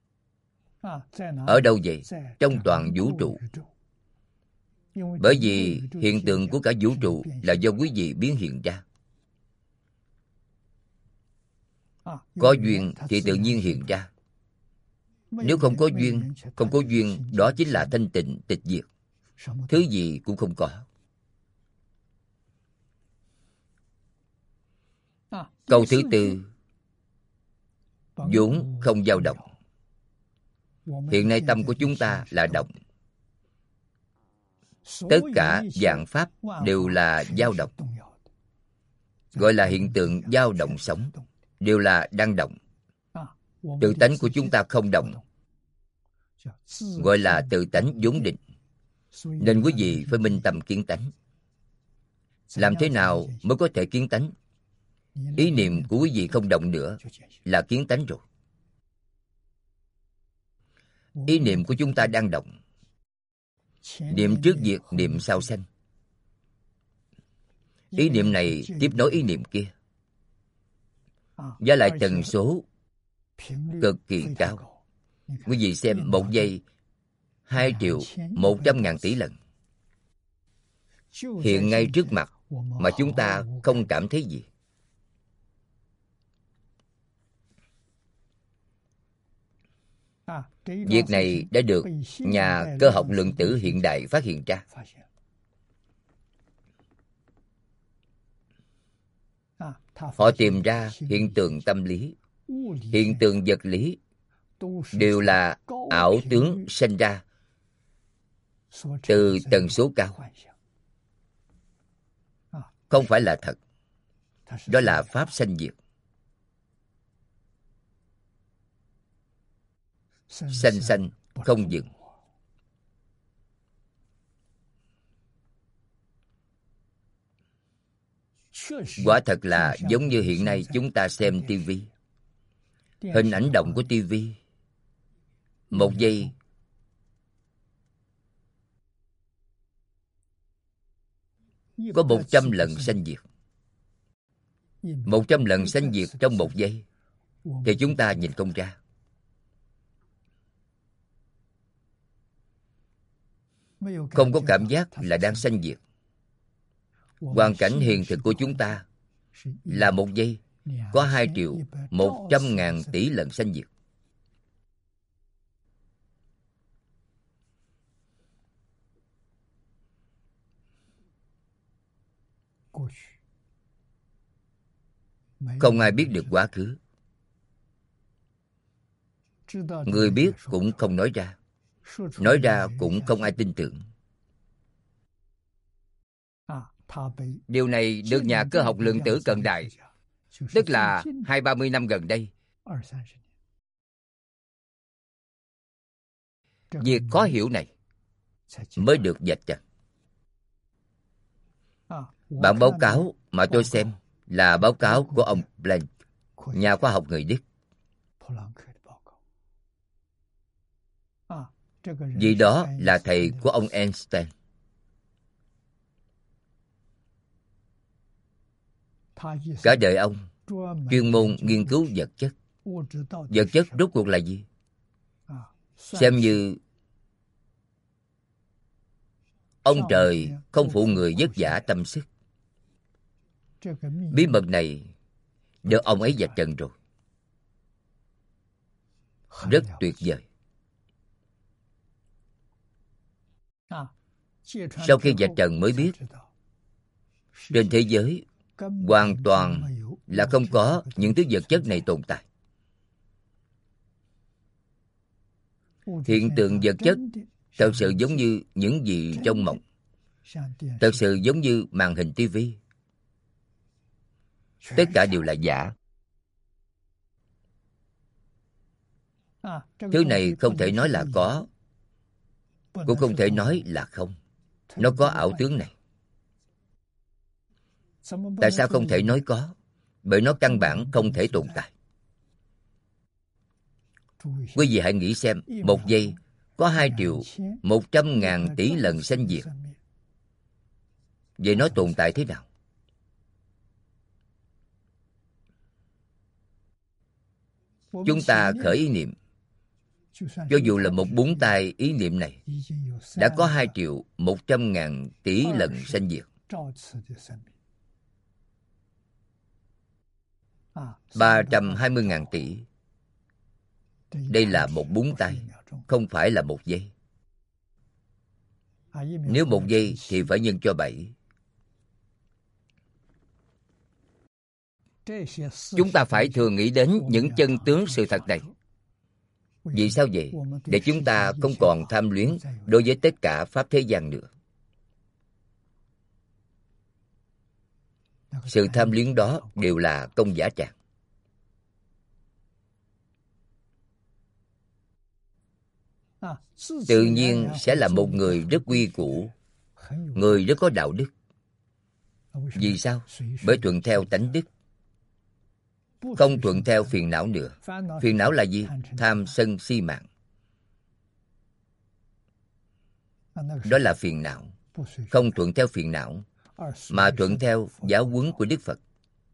Ở đâu vậy? Trong toàn vũ trụ. Bởi vì hiện tượng của cả vũ trụ là do quý vị biến hiện ra. Có duyên thì tự nhiên hiện ra. Nếu không có duyên, không có duyên, đó chính là thanh tịnh tịch diệt. Thứ gì cũng không có. Câu thứ tư, vốn không dao động. Hiện nay tâm của chúng ta là động. Tất cả vạn pháp đều là dao động. Gọi là hiện tượng dao động sống, đều là đang động. Tự tánh của chúng ta không động, gọi là tự tánh vốn định. Nên quý vị phải minh tâm kiến tánh. Làm thế nào mới có thể kiến tánh? Ý niệm của quý vị không động nữa là kiến tánh rồi. Ý niệm của chúng ta đang động. Niệm trước diệt, niệm sau sanh. Ý niệm này tiếp nối ý niệm kia, và lại tần số cực kỳ cao. Quý vị xem, một giây 2.100.000 tỷ lần hiện ngay trước mặt mà chúng ta không cảm thấy gì. Việc này đã được nhà cơ học lượng tử hiện đại phát hiện ra. Họ tìm ra hiện tượng tâm lý, hiện tượng vật lý đều là ảo tướng sinh ra từ tần số cao. Không phải là thật. Đó là pháp sanh diệt. Sanh sanh không dừng. Quả thật là giống như hiện nay chúng ta xem tivi. Hình ảnh động của tivi, một giây có 100 lần sanh diệt. 100 lần sanh diệt trong một giây thì chúng ta nhìn không ra. Không có cảm giác là đang sanh diệt. Hoàn cảnh hiện thực của chúng ta là một giây có 2.100.000 tỷ lần sanh diệt. Không ai biết được quá khứ. Người biết cũng không nói ra. Nói ra cũng không ai tin tưởng. Điều này được nhà cơ học lượng tử cận đại, tức là 20-30 năm gần đây, việc khó hiểu này mới được vạch trần. Bản báo cáo mà tôi xem là báo cáo của ông Planck, nhà khoa học người Đức. Vì đó là thầy của ông Einstein. Cả đời ông chuyên môn nghiên cứu vật chất. Vật chất rốt cuộc là gì? Xem như ông trời không phụ người vất vả tâm sức. Bí mật này được ông ấy vạch trần rồi. Rất tuyệt vời. Sau khi vạch trần mới biết, trên thế giới hoàn toàn là không có những thứ vật chất này tồn tại. Hiện tượng vật chất thật sự giống như những gì trong mộng, thật sự giống như màn hình tivi. Tất cả đều là giả. Thứ này không thể nói là có, cũng không thể nói là không. Nó có ảo tướng này. Tại sao không thể nói có? Bởi nó căn bản không thể tồn tại. Quý vị hãy nghĩ xem, một giây có 2.100.000 tỷ lần sanh diệt. Vậy nó tồn tại thế nào? Chúng ta khởi ý niệm, cho dù là một búng tay ý niệm này, đã có 2.100.000 tỷ lần sanh diệt. 320.000 tỷ. Đây là một búng tay, không phải là một giây. Nếu một giây thì phải nhân cho 7. Chúng ta phải thường nghĩ đến những chân tướng sự thật này. Vì sao vậy? Để chúng ta không còn tham luyến đối với tất cả pháp thế gian nữa. Sự tham luyến đó đều là công giả tràng. Tự nhiên sẽ là một người rất quy củ, người rất có đạo đức. Vì sao? Bởi thuận theo tánh đức, không thuận theo phiền não nữa. Phiền não là gì? Tham sân si mạng. Đó là phiền não. Không thuận theo phiền não, mà thuận theo giáo huấn của Đức Phật.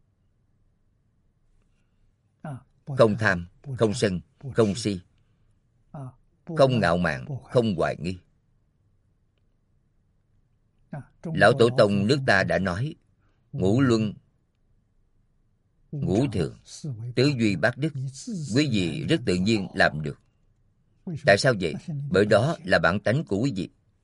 Không tham, không sân, không si, không ngạo mạn, không hoài nghi. Lão Tổ Tông nước ta đã nói, ngũ luân, ngũ thường, tứ duy bát đức. Quý vị rất tự nhiên làm được. Tại sao vậy? Bởi đó là bản tánh của quý vị.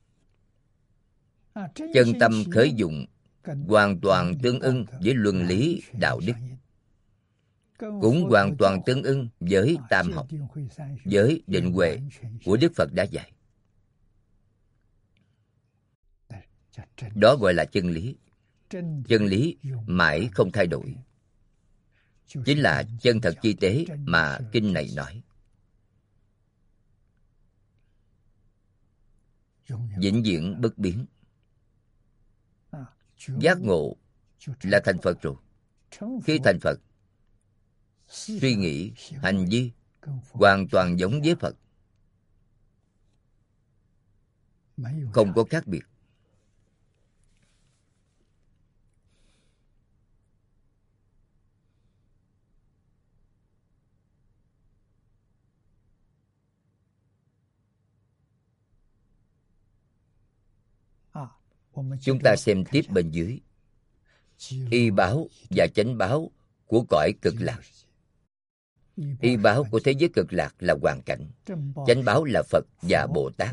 Chân tâm khởi dụng hoàn toàn tương ưng với luân lý đạo đức, cũng hoàn toàn tương ưng với tam học, với định huệ của Đức Phật đã dạy. Đó gọi là chân lý. Chân lý mãi không thay đổi, chính là chân thật chi tế mà kinh này nói. Vĩnh viễn bất biến. Giác ngộ là thành Phật rồi. Khi thành Phật, suy nghĩ, hành vi hoàn toàn giống với Phật, không có khác biệt. Chúng ta xem tiếp bên dưới. Y báo và chánh báo của cõi cực lạc. Y báo của thế giới cực lạc là hoàn cảnh. Chánh báo là Phật và Bồ Tát,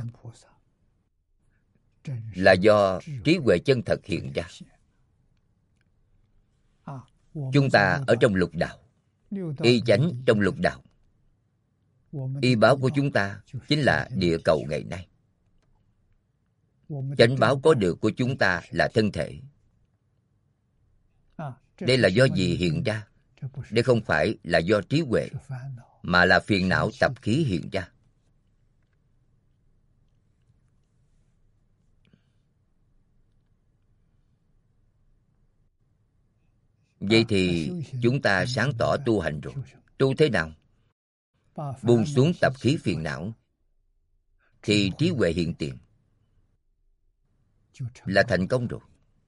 là do trí huệ chân thật hiện ra. Chúng ta ở trong lục đạo, y chánh trong lục đạo. Y báo của chúng ta chính là địa cầu ngày nay. Chánh báo có được của chúng ta là thân thể. Đây là do gì hiện ra? Đây không phải là do trí huệ, mà là phiền não tập khí hiện ra. Vậy thì chúng ta sáng tỏ tu hành rồi. Tu thế nào? buông xuống tập khí phiền não, thì trí huệ hiện tiền, là thành công rồi.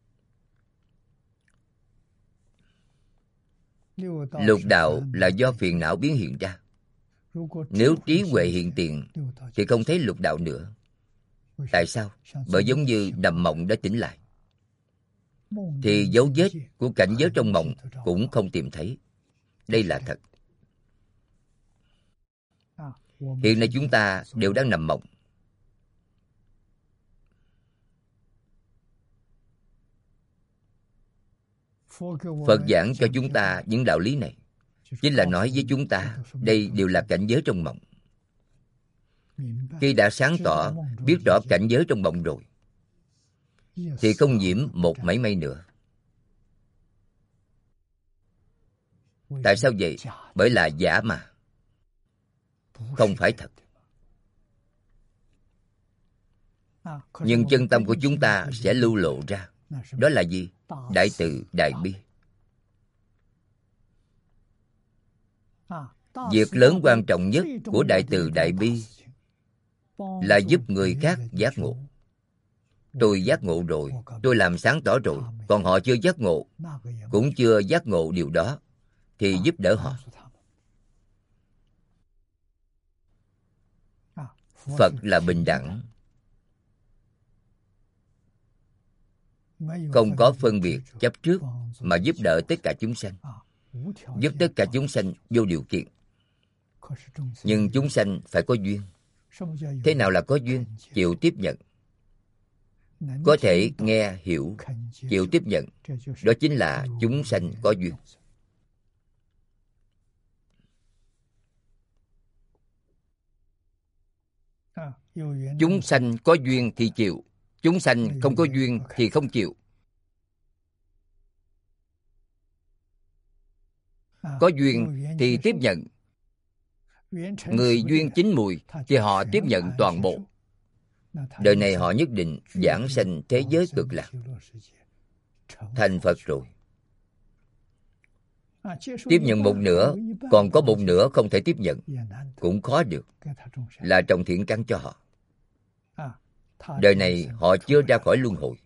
Lục đạo là do phiền não biến hiện ra. Nếu trí huệ hiện tiền thì không thấy lục đạo nữa. Tại sao? Bởi giống như nằm mộng đã tỉnh lại, thì dấu vết của cảnh giới trong mộng cũng không tìm thấy. Đây là thật. Hiện nay chúng ta đều đang nằm mộng. Phật giảng cho chúng ta những đạo lý này, chính là nói với chúng ta đây đều là cảnh giới trong mộng. Khi đã sáng tỏ, biết rõ cảnh giới trong mộng rồi, thì không nhiễm một mảy may nữa. Tại sao vậy? Bởi là giả mà, không phải thật. Nhưng chân tâm của chúng ta sẽ lưu lộ ra. Đó là gì? Đại từ, đại bi. Việc lớn quan trọng nhất của đại từ, đại bi là giúp người khác giác ngộ. Tôi giác ngộ rồi, tôi làm sáng tỏ rồi, còn họ chưa giác ngộ, cũng chưa giác ngộ điều đó, thì giúp đỡ họ. Phật là bình đẳng, không có phân biệt chấp trước, mà giúp đỡ tất cả chúng sanh, giúp tất cả chúng sanh vô điều kiện. Nhưng chúng sanh phải có duyên. Thế nào là có duyên? Chịu tiếp nhận, có thể nghe hiểu, chịu tiếp nhận, đó chính là chúng sanh có duyên. Chúng sanh có duyên thì chịu, chúng sanh không có duyên thì không chịu. Có duyên thì tiếp nhận. Người duyên chín mùi thì họ tiếp nhận toàn bộ. Đời này họ nhất định giảng sanh thế giới cực lạc, thành Phật rồi. Tiếp nhận một nửa, còn có một nửa không thể tiếp nhận, cũng khó được, là trồng thiện căn cho họ. Đời này họ chưa ra khỏi luân hồi,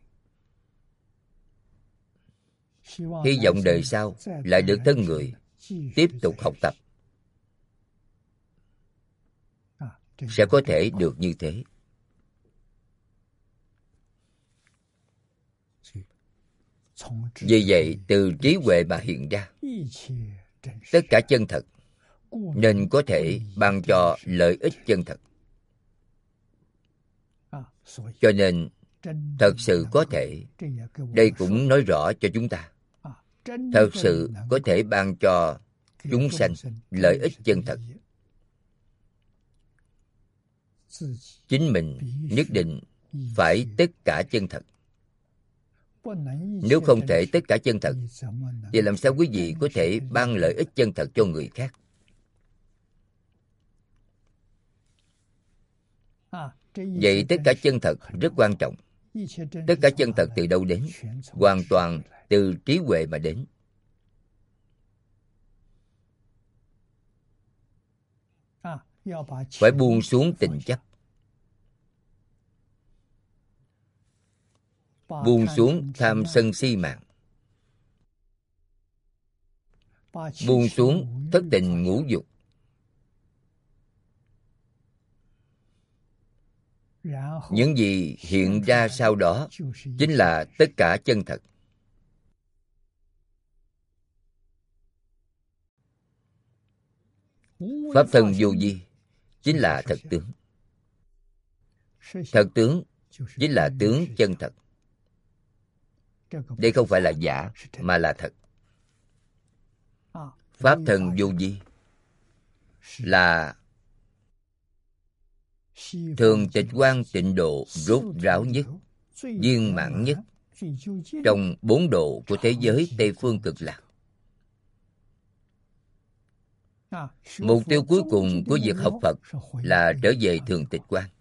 hy vọng đời sau lại được thân người tiếp tục học tập, sẽ có thể được như thế. Vì vậy, từ trí huệ mà hiện ra tất cả chân thật, nên có thể ban cho lợi ích chân thật. Cho nên, thật sự có thể, đây cũng nói rõ cho chúng ta, thật sự có thể ban cho chúng sanh lợi ích chân thật. Chính mình nhất định phải tất cả chân thật. Nếu không thể tất cả chân thật, thì làm sao quý vị có thể ban lợi ích chân thật cho người khác? Vậy tất cả chân thật rất quan trọng. Tất cả chân thật từ đâu đến? Hoàn toàn từ trí huệ mà đến. Phải buông xuống tình chấp, buông xuống tham sân si mạng, buông xuống thất tình ngũ dục, những gì hiện ra sau đó chính là tất cả chân thật. Pháp thân vô vi chính là thật tướng. Thật tướng chính là tướng chân thật. Đây không phải là giả, mà là thật. Pháp thân vô vi là thường tịch quan tịnh độ rốt ráo nhất, viên mãn nhất trong 4 độ của thế giới Tây Phương Cực Lạc. Mục tiêu cuối cùng của việc học Phật là trở về thường tịch quan.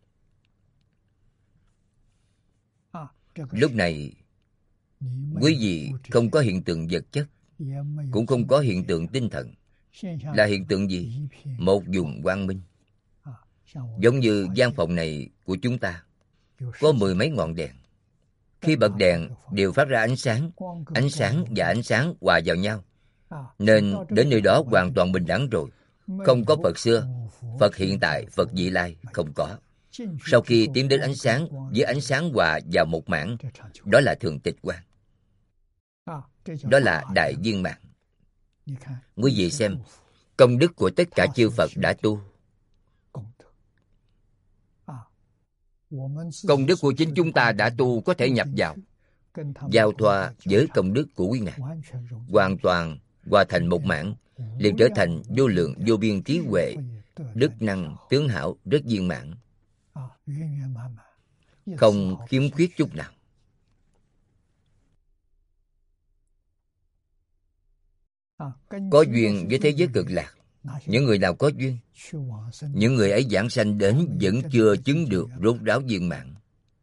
Lúc này, quý vị không có hiện tượng vật chất, cũng không có hiện tượng tinh thần, là hiện tượng gì? Một vùng quang minh. Giống như gian phòng này của chúng ta có mười mấy ngọn đèn. Khi bật đèn đều phát ra ánh sáng và ánh sáng hòa vào nhau, nên đến nơi đó hoàn toàn bình đẳng rồi. Không có Phật xưa, Phật hiện tại, Phật vị lai, không có. Sau khi tiến đến ánh sáng với ánh sáng hòa vào một mảng, đó là thường tịch quang, đó là đại viên mãn. Quý vị xem, công đức của tất cả chư Phật đã tu. Công đức của chính chúng ta đã tu có thể nhập vào, giao thoa với công đức của quý ngài, hoàn toàn hòa thành một mảng, liền trở thành vô lượng vô biên trí huệ, đức năng tướng hảo rất viên mãn, không khiếm khuyết chút nào. Có duyên với thế giới cực lạc. Những người nào có duyên, những người ấy giảng sanh đến vẫn chưa chứng được rốt ráo viên mãn.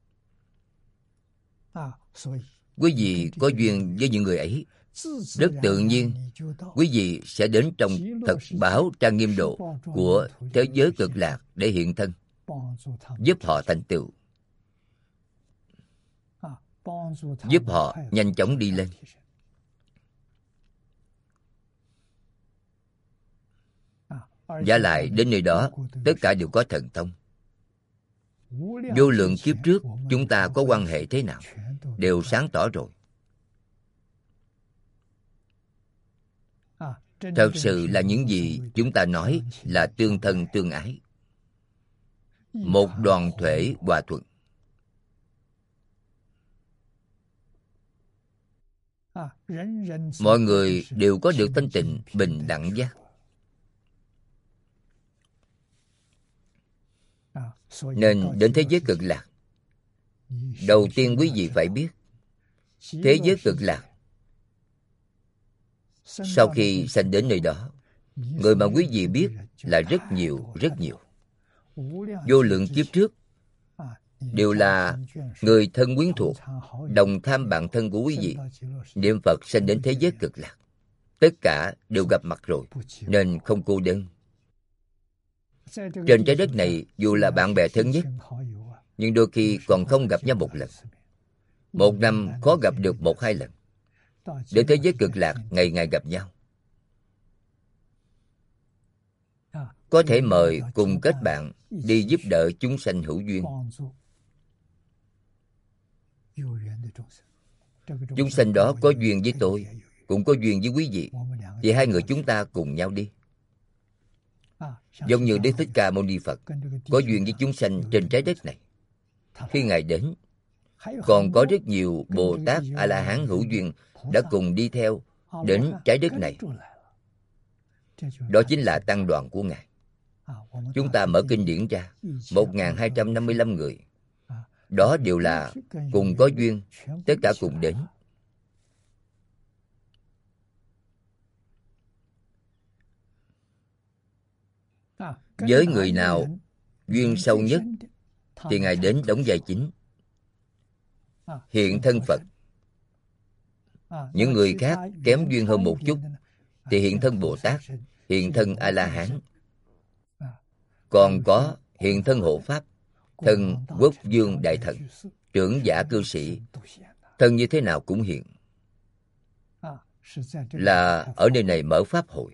Quý vị có duyên với những người ấy, rất tự nhiên quý vị sẽ đến trong thật báo trang nghiêm độ của thế giới cực lạc để hiện thân, giúp họ thành tựu, giúp họ nhanh chóng đi lên. Giả lại đến nơi đó, tất cả đều có thần thông. Vô lượng kiếp trước chúng ta có quan hệ thế nào đều sáng tỏ rồi. Thật sự là những gì chúng ta nói là tương thân tương ái, một đoàn thể hòa thuận. Mọi người đều có được thanh tịnh bình đẳng giác. Nên đến thế giới cực lạc, đầu tiên quý vị phải biết, thế giới cực lạc, sau khi sanh đến nơi đó, người mà quý vị biết là rất nhiều, rất nhiều. Vô lượng kiếp trước đều là người thân quyến thuộc, đồng tham bạn thân của quý vị. Niệm Phật sanh đến thế giới cực lạc, tất cả đều gặp mặt rồi, nên không cô đơn. Trên trái đất này, dù là bạn bè thân nhất, nhưng đôi khi còn không gặp nhau một lần. Một năm khó gặp được một hai lần. Đến thế giới cực lạc, ngày ngày gặp nhau. Có thể mời cùng kết bạn đi giúp đỡ chúng sanh hữu duyên. Chúng sanh đó có duyên với tôi, cũng có duyên với quý vị, thì hai người chúng ta cùng nhau đi. Giống như Đức Thích Ca Mâu Ni Phật có duyên với chúng sanh trên trái đất này. Khi Ngài đến, còn có rất nhiều Bồ Tát A-la-hán hữu duyên đã cùng đi theo đến trái đất này. Đó chính là tăng đoàn của Ngài. Chúng ta mở kinh điển ra, 1255 người. Đó đều là cùng có duyên, tất cả cùng đến. Với người nào duyên sâu nhất thì Ngài đến đóng vai chính, hiện thân Phật. Những người khác kém duyên hơn một chút thì hiện thân Bồ Tát, hiện thân A-la-hán. Còn có hiện thân hộ Pháp, thân Quốc Vương Đại Thần, trưởng giả cư sĩ. Thân như thế nào cũng hiện. Là ở nơi này mở Pháp hội.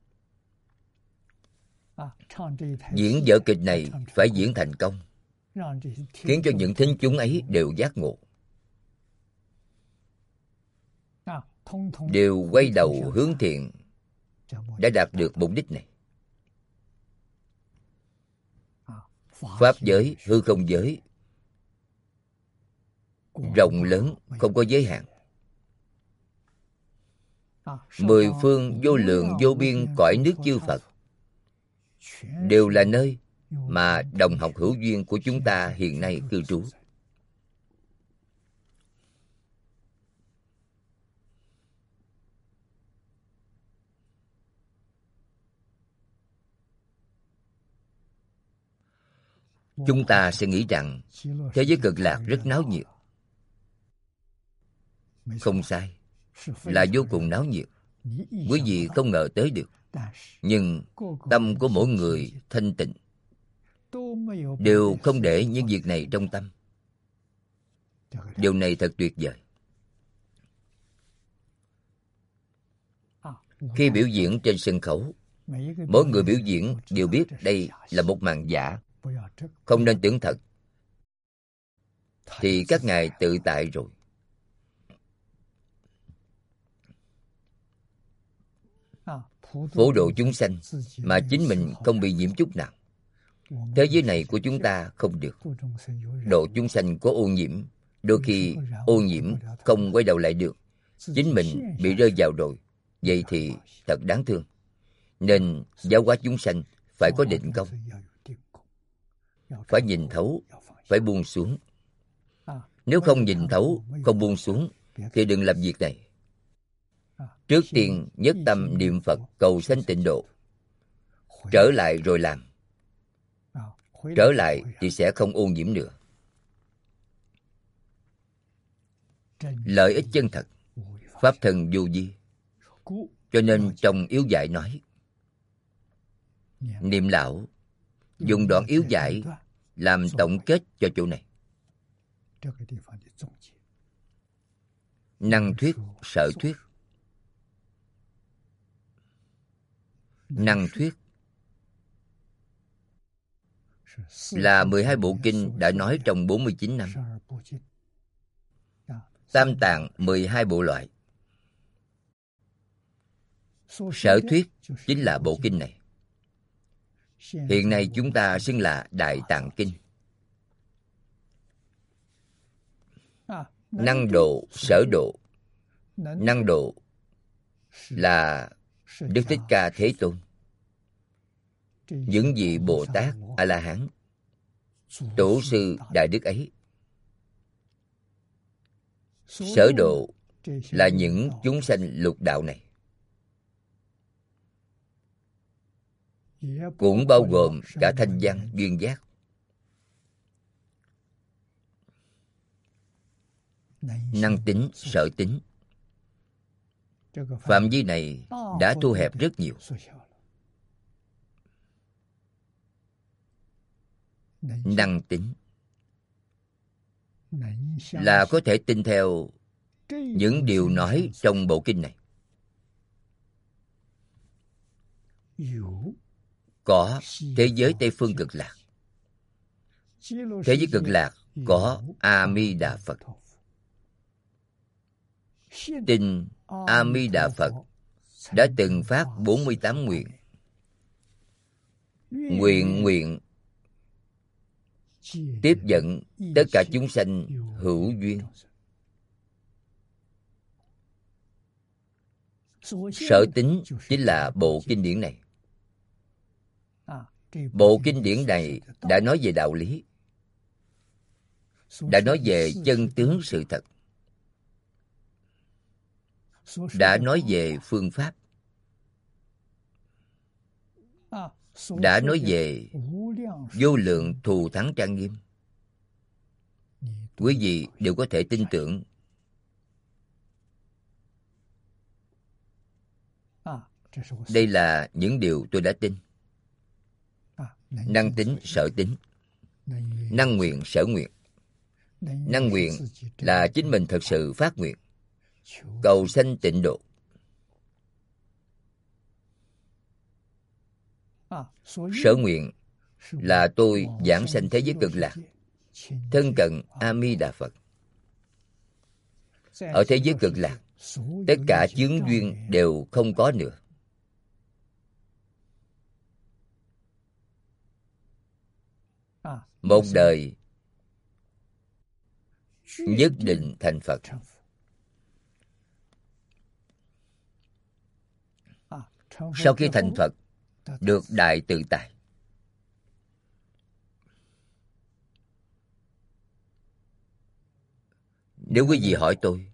Diễn vở kịch này phải diễn thành công, khiến cho những thính chúng ấy đều giác ngộ, đều quay đầu hướng thiện, đã đạt được mục đích này. Pháp giới, hư không giới, rộng lớn, không có giới hạn. Mười phương vô lượng vô biên cõi nước chư Phật đều là nơi mà đồng học hữu duyên của chúng ta hiện nay cư trú. Chúng ta sẽ nghĩ rằng thế giới cực lạc rất náo nhiệt. Không sai, là vô cùng náo nhiệt. quý vị không ngờ tới được. Nhưng tâm của mỗi người thanh tịnh, đều không để những việc này trong tâm. Điều này thật tuyệt vời. Khi biểu diễn trên sân khấu, mỗi người biểu diễn đều biết đây là một màn giả, không nên tưởng thật, thì các ngài tự tại rồi. Phổ độ chúng sanh mà chính mình không bị nhiễm chút nào. Thế giới này của chúng ta không được. Độ chúng sanh có ô nhiễm, đôi khi ô nhiễm không quay đầu lại được, chính mình bị rơi vào rồi. Vậy thì thật đáng thương. Nên giáo hóa chúng sanh phải có định công, phải nhìn thấu, phải buông xuống. Nếu không nhìn thấu, không buông xuống, thì đừng làm việc này. Trước tiên nhất tâm niệm Phật cầu sanh tịnh độ, trở lại rồi làm. Trở lại thì sẽ không ô nhiễm nữa. Lợi ích chân thật, pháp thân vô vi. Cho nên trong yếu giải nói, Niệm lão dùng đoạn yếu giải làm tổng kết cho chỗ này. Năng thuyết, sở thuyết. Năng thuyết là 12 bộ kinh đã nói trong 49 năm. Tam tạng 12 bộ loại. Sở thuyết chính là bộ kinh này. Hiện nay chúng ta xưng là Đại Tạng Kinh. Năng độ, sở độ. Năng độ là Đức Thích Ca Thế Tôn, những vị Bồ Tát, A-la-hán, tổ sư đại đức ấy. Sở độ là những chúng sanh lục đạo này, cũng bao gồm cả thanh văn duyên giác. Năng tính, sở tính. Phạm vi này đã thu hẹp rất nhiều. Năng tính là có thể tin theo những điều nói trong bộ kinh này. Có thế giới Tây Phương Cực Lạc. Thế giới Cực Lạc có A Di Đà Phật. Tin A Di Đà Phật đã từng phát 48 nguyện. Nguyện tiếp dẫn tất cả chúng sanh hữu duyên. Sở tính chính là bộ kinh điển này. Bộ kinh điển này đã nói về đạo lý, đã nói về chân tướng sự thật, đã nói về phương pháp, đã nói về vô lượng thù thắng trang nghiêm. Quý vị đều có thể tin tưởng. Đây là những điều tôi đã tin. Năng tính, sở tính. Năng nguyện, sở nguyện. Năng nguyện là chính mình thật sự phát nguyện, cầu sanh tịnh độ. Sở nguyện là tôi giảng sanh thế giới Cực Lạc, thân cận A Di Đà Phật. Ở thế giới Cực Lạc, tất cả chướng duyên đều không có nữa. Một đời nhất định thành Phật. Sau khi thành Phật, được đại tự tại. Nếu quý vị hỏi tôi,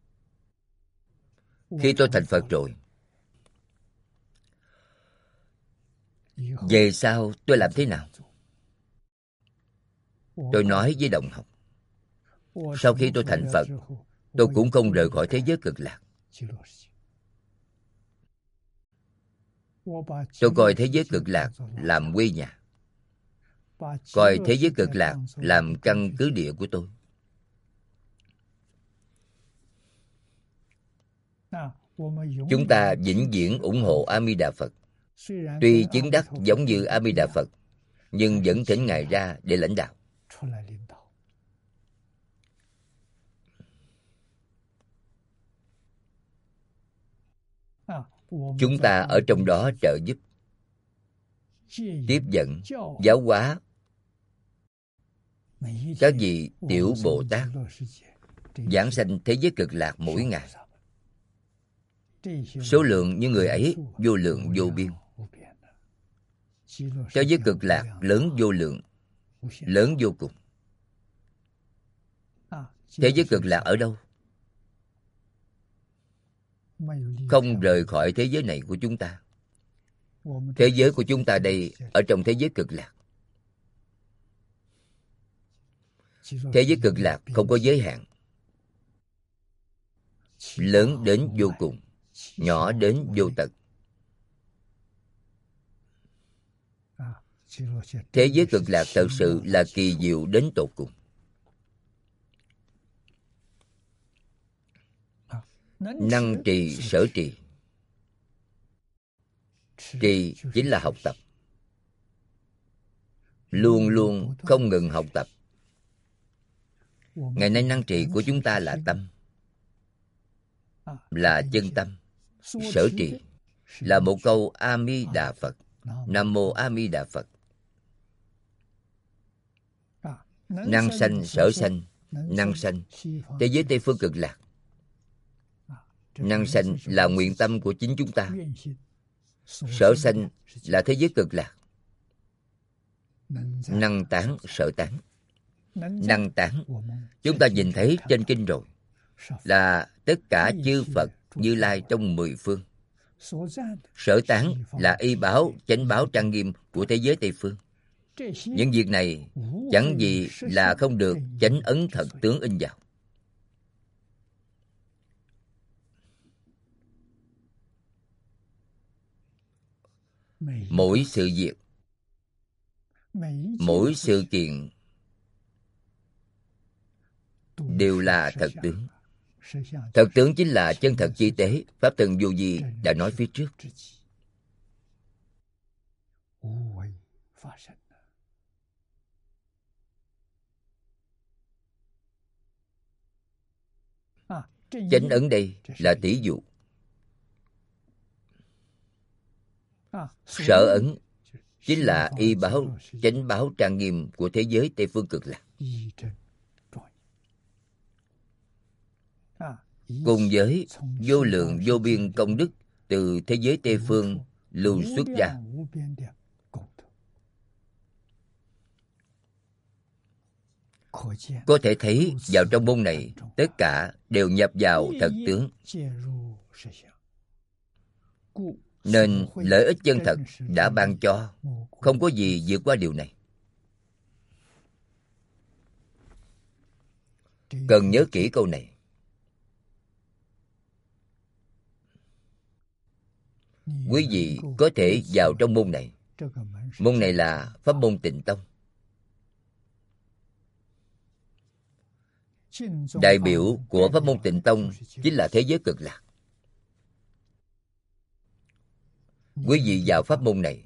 khi tôi thành Phật rồi, về sau tôi làm thế nào? Tôi nói với đồng học, sau khi tôi thành Phật, tôi cũng không rời khỏi thế giới Cực Lạc. Tôi coi thế giới cực lạc làm quê nhà, coi thế giới cực lạc làm căn cứ địa của tôi. Chúng ta vĩnh viễn ủng hộ A Di Đà Phật. Tuy chứng đắc giống như A Di Đà Phật, nhưng vẫn thỉnh Ngài ra để lãnh đạo. Chúng ta ở trong đó trợ giúp, tiếp dẫn, giáo hóa các vị tiểu Bồ Tát giảng sanh thế giới cực lạc mỗi ngày. Số lượng những người ấy vô lượng vô biên. Thế giới cực lạc lớn vô lượng, lớn vô cùng. Thế giới cực lạc ở đâu? Không rời khỏi thế giới này của chúng ta. Thế giới của chúng ta đây ở trong thế giới cực lạc. Thế giới cực lạc không có giới hạn, lớn đến vô cùng, nhỏ đến vô tận. Thế giới cực lạc thật sự là kỳ diệu đến tột cùng. Năng trì sở trì. Trì chính là học tập, luôn luôn không ngừng học tập. Ngày nay năng trì của chúng ta là tâm, là chân tâm. Sở trì là một câu A Di Đà Phật, Nam Mô A Di Đà Phật. Năng sanh sở sanh, năng sanh thế giới Tây Phương cực lạc. Năng sanh là nguyện tâm của chính chúng ta. Sở sanh là thế giới cực lạc. Năng tán sở tán. Năng tán chúng ta nhìn thấy trên kinh rồi, là tất cả chư Phật Như Lai trong 10 phương. Sở tán là y báo, chánh báo trang nghiêm của thế giới Tây Phương. Những việc này chẳng gì là không được chánh ấn thật tướng in vào. Mỗi sự việc, mỗi sự kiện đều là thật tướng. Thật tướng chính là chân thật chi tế. Pháp Thân Vô Vi đã nói phía trước. Chánh ấn đây là tỷ dụ. Sở ấn chính là y báo, chánh báo trang nghiêm của thế giới Tây Phương cực lạc. Cùng với vô lượng vô biên công đức từ thế giới Tây Phương lưu xuất ra. Có thể thấy vào trong môn này, tất cả đều nhập vào thật tướng. Nên lợi ích chân thật đã ban cho, không có gì vượt qua điều này. Cần nhớ kỹ câu này. Quý vị có thể vào trong môn này. Môn này là pháp môn Tịnh Tông. Đại biểu của pháp môn Tịnh Tông chính là thế giới cực lạc. Quý vị vào pháp môn này,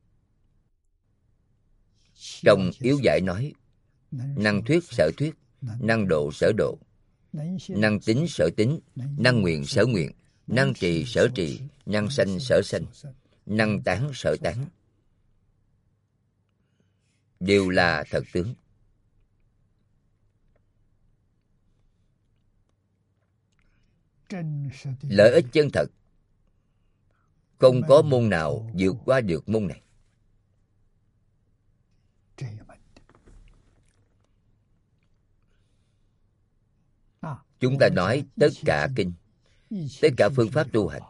trong yếu giải nói, năng thuyết sở thuyết, năng độ sở độ, năng tín sở tín, năng nguyện sở nguyện, năng trì sở trì, năng sanh sở sanh, năng tán sở tán, đều là thật tướng. Lợi ích chân thật không có môn nào vượt qua được môn này. Chúng ta nói tất cả kinh, tất cả phương pháp tu hành,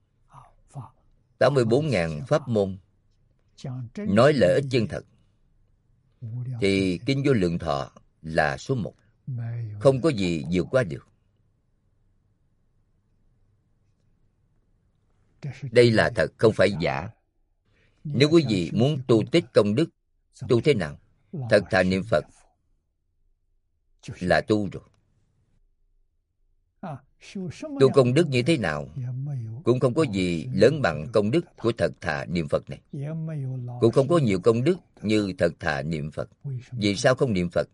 84.000 pháp môn nói lợi ích chân thật, thì kinh Vô Lượng Thọ là số 1. Không có gì vượt qua được. Đây là thật, không phải giả. Nếu quý vị muốn tu tích công đức, tu thế nào? Thật thà niệm Phật là tu rồi. Tu công đức như thế nào cũng không có gì lớn bằng công đức của thật thà niệm Phật này. Cũng không có nhiều công đức như thật thà niệm Phật. Vì sao không niệm Phật?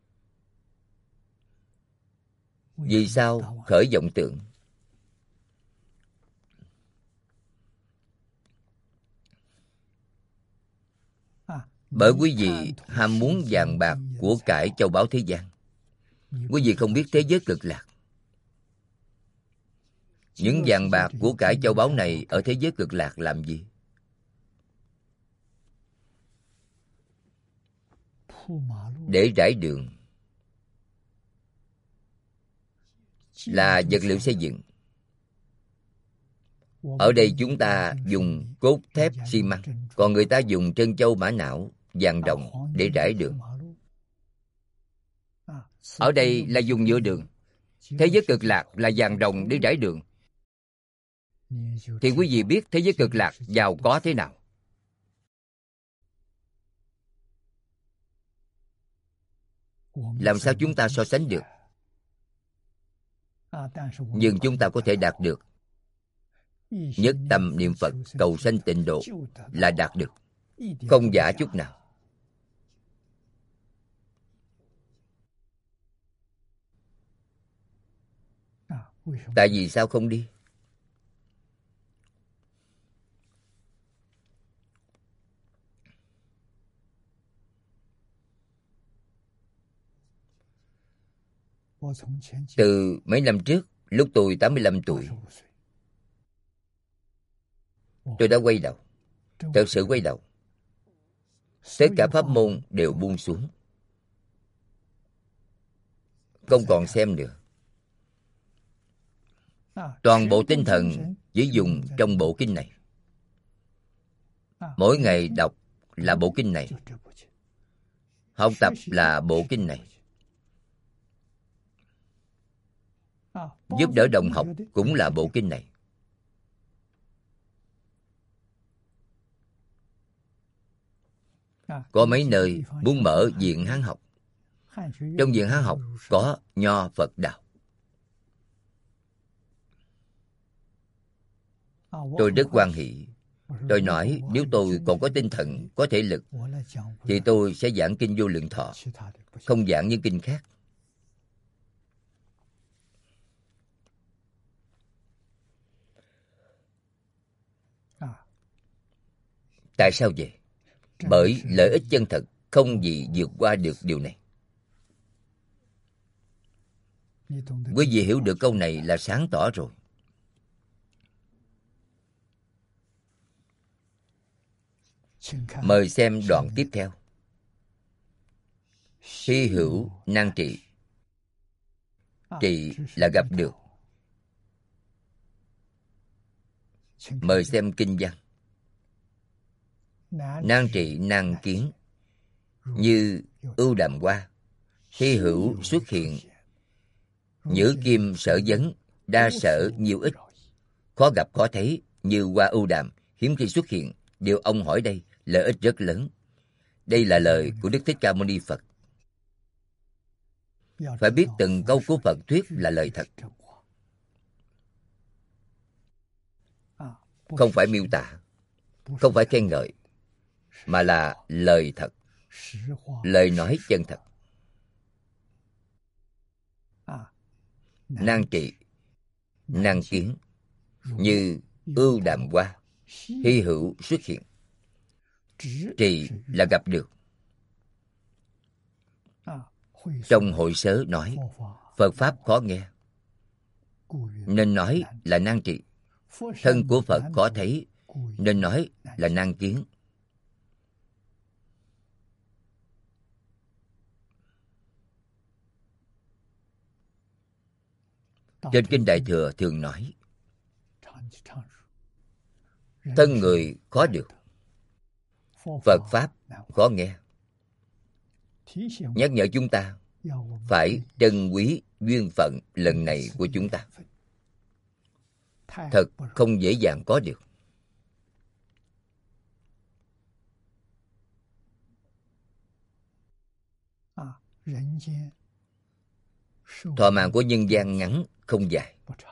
Vì sao khởi vọng tưởng? Bởi quý vị ham muốn vàng bạc của cải châu báu thế gian. Quý vị không biết thế giới cực lạc. Những vàng bạc của cải châu báu này ở thế giới cực lạc làm gì? Để rải đường, là vật liệu xây dựng. Ở đây chúng ta dùng cốt thép xi măng, còn người ta dùng trân châu mã não, vàng đồng để rải đường. Ở đây là dùng nhựa đường. Thế giới cực lạc là vàng đồng để rải đường. Thì quý vị biết thế giới cực lạc giàu có thế nào. Làm sao chúng ta so sánh được? Nhưng chúng ta có thể đạt được. Nhất tâm niệm Phật cầu sanh tịnh độ là đạt được, không giả chút nào. Tại vì sao không đi? Từ mấy năm trước, lúc tôi 85 tuổi, tôi đã quay đầu. Thật sự quay đầu. Tất cả pháp môn đều buông xuống, không còn xem nữa. Toàn bộ tinh thần chỉ dùng trong bộ kinh này. Mỗi ngày đọc là bộ kinh này, học tập là bộ kinh này, giúp đỡ đồng học cũng là bộ kinh này. Có mấy nơi muốn mở viện Hán học. Trong viện Hán học có Nho Phật Đạo. Tôi rất hoan hỷ. Tôi nói nếu tôi còn có tinh thần, có thể lực, thì tôi sẽ giảng kinh Vô Lượng Thọ, không giảng những kinh khác. Tại sao vậy? Bởi lợi ích chân thật, không gì vượt qua được điều này. Quý vị hiểu được câu này là sáng tỏ rồi. Mời xem đoạn tiếp theo. Hy hữu nan trị. Trị là gặp được. Mời xem kinh văn. Nan trị nan kiến, như ưu đàm hoa, hy hữu xuất hiện. Nhữ kim sở vấn, đa sở nhiều ít. Khó gặp khó thấy, như hoa ưu đàm, hiếm khi xuất hiện. Điều ông hỏi đây, lợi ích rất lớn. Đây là lời của Đức Thích Ca Mâu Ni Phật. Phải biết từng câu của Phật thuyết là lời thật, không phải miêu tả, không phải khen ngợi, mà là lời thật, lời nói chân thật. Nan trị, nan kiến, như ưu đàm hoa, hy hữu xuất hiện. Trì là gặp được. Trong hội sớ nói, Phật Pháp khó nghe, nên nói là nan trị. Thân của Phật khó thấy, nên nói là nan kiến. Trên Kinh Đại Thừa thường nói, thân người khó được, Phật Pháp khó nghe. Nhắc nhở chúng ta phải trân quý duyên phận lần này của chúng ta. Thật không dễ dàng có được. Thọ mạng của nhân gian ngắn không dài.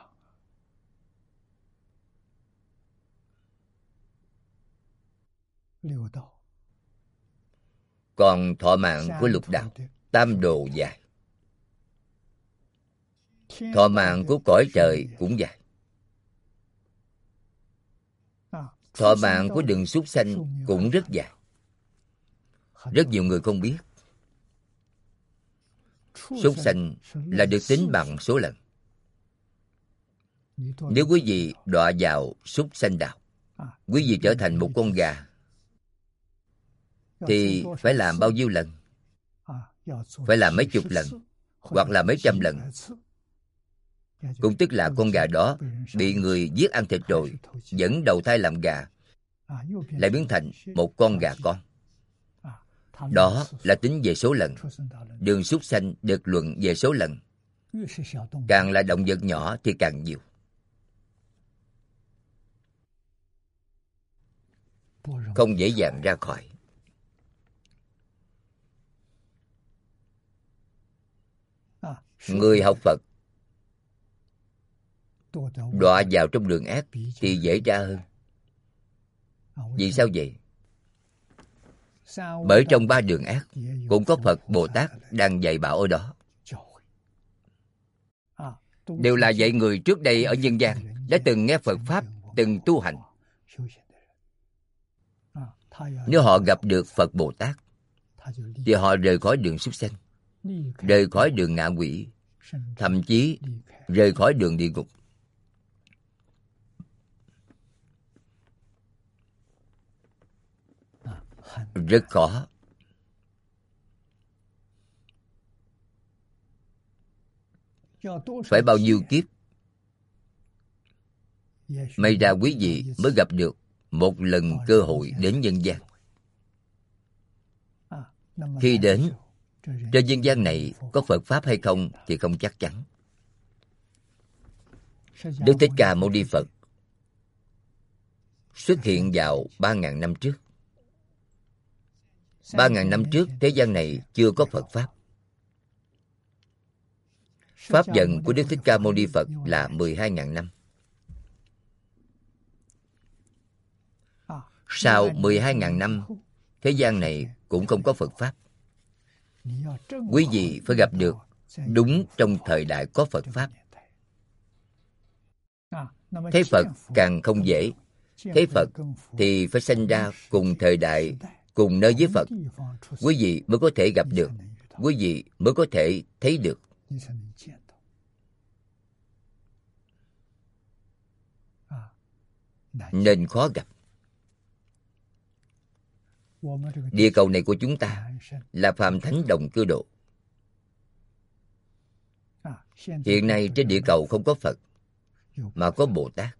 Còn thọ mạng của lục đạo, tam độ dài. Thọ mạng của cõi trời cũng dài. Thọ mạng của đường súc sanh cũng rất dài. Rất nhiều người không biết. Súc sanh là được tính bằng số lần. Nếu quý vị đọa vào súc sanh đạo, quý vị trở thành một con gà, thì phải làm bao nhiêu lần? Phải làm mấy chục lần, hoặc là mấy trăm lần. Cũng tức là con gà đó bị người giết ăn thịt rồi, vẫn đầu thai làm gà, lại biến thành một con gà con. Đó là tính về số lần. Đường súc sanh được luận về số lần. Càng là động vật nhỏ thì càng nhiều. Không dễ dàng ra khỏi. Người học Phật đọa vào trong đường ác thì dễ ra hơn. Vì sao vậy? Bởi trong ba đường ác cũng có Phật Bồ Tát đang dạy bảo ở đó. Đều là dạy người trước đây ở nhân gian đã từng nghe Phật Pháp, từng tu hành. Nếu họ gặp được Phật Bồ Tát thì họ rời khỏi đường súc sanh, rời khỏi đường ngạ quỷ, thậm chí rời khỏi đường địa ngục. Rất khó. Phải bao nhiêu kiếp may ra quý vị mới gặp được một lần cơ hội đến nhân gian. Khi đến, trên nhân gian này có Phật Pháp hay không thì không chắc chắn. Đức Thích Ca Mâu Ni Phật xuất hiện vào 3.000 năm trước. 3.000 năm trước, thế gian này chưa có Phật Pháp. Pháp vận của Đức Thích Ca Mâu Ni Phật là 12.000 năm. Sau 12.000 năm, thế gian này cũng không có Phật Pháp. Quý vị phải gặp được đúng trong thời đại có Phật Pháp. Thấy Phật càng không dễ. Thấy Phật thì phải sinh ra cùng thời đại, cùng nơi với Phật. Quý vị mới có thể gặp được. Quý vị mới có thể thấy được. Nên khó gặp. Địa cầu này của chúng ta là phàm thánh đồng cư độ. Hiện nay trên địa cầu không có Phật, mà có Bồ Tát.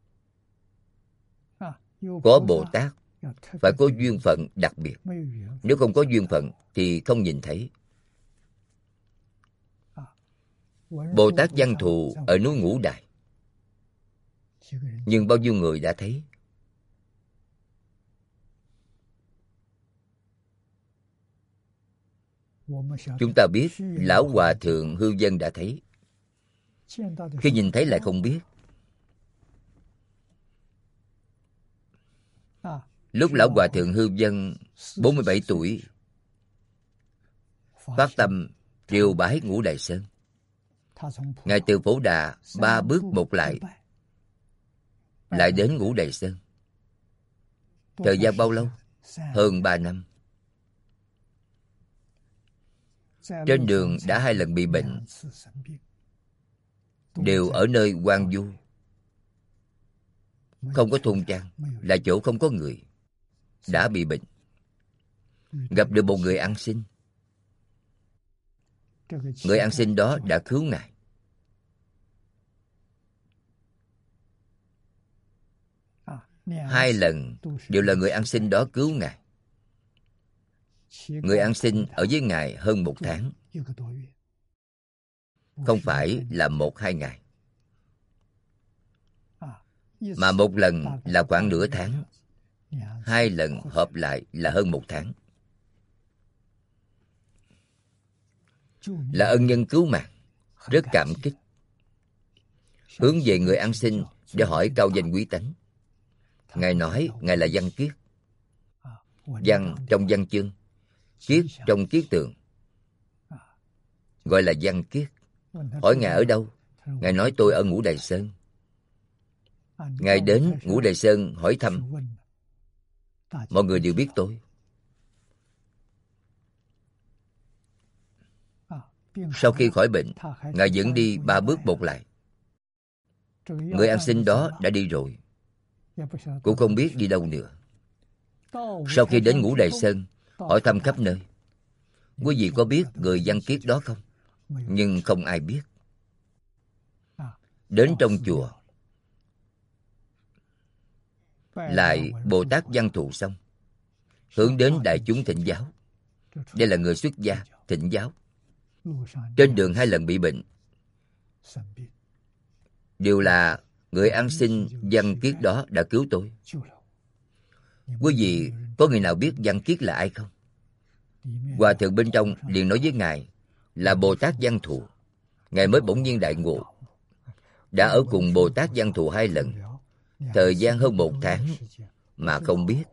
Có Bồ Tát phải có duyên phận đặc biệt. Nếu không có duyên phận thì không nhìn thấy. Bồ Tát Văn Thù ở núi Ngũ Đài, nhưng bao nhiêu người đã thấy? Chúng ta biết Lão Hòa Thượng Hư Vân đã thấy. Khi nhìn thấy lại không biết. Lúc Lão Hòa Thượng Hư Vân 47 tuổi, phát tâm triều bái Ngũ Đài Sơn. Ngài từ Phổ Đà 3 bước một lại đến Ngũ Đài Sơn. Thời gian bao lâu? Hơn 3 năm. Trên đường đã 2 lần bị bệnh, đều ở nơi hoang vu, không có thôn trang, là chỗ không có người. Đã bị bệnh, gặp được một người ăn xin. Người ăn xin đó đã cứu Ngài. Hai lần đều là người ăn xin đó cứu Ngài. Người ăn xin ở với Ngài hơn 1 tháng, không phải là 1-2 ngày, mà một lần là khoảng nửa tháng, 2 lần hợp lại là hơn 1 tháng. là ân nhân cứu mạng, rất cảm kích. Hướng về người ăn xin để hỏi cao danh quý tánh. Ngài nói Ngài là Văn Kiết. Văn trong văn chương, Kiết trong kiết tượng, gọi là Văn Kiết. Hỏi Ngài ở đâu? Ngài nói tôi ở Ngũ Đài Sơn. Ngài đến Ngũ Đài Sơn hỏi thăm, mọi người đều biết tôi. Sau khi khỏi bệnh, Ngài vẫn đi 3 bước 1 lại. Người ăn xin đó đã đi rồi, cũng không biết đi đâu nữa. Sau khi đến Ngũ Đài Sơn, hỏi thăm khắp nơi. Quý vị có biết người Văn Kiết đó không? Nhưng không ai biết. Đến trong chùa, lại Bồ Tát Văn Thù xong, hướng đến đại chúng thỉnh giáo. Đây là người xuất gia, thỉnh giáo. Trên đường 2 lần bị bệnh, đều là người ăn xin Văn Kiết đó đã cứu tôi. Quý vị có người nào biết Văn Kiết là ai không? Hòa thượng bên trong liền nói với Ngài là Bồ Tát Văn Thù. Ngài mới bỗng nhiên đại ngộ, đã ở cùng Bồ Tát Văn Thù 2 lần, thời gian hơn 1 tháng mà không biết.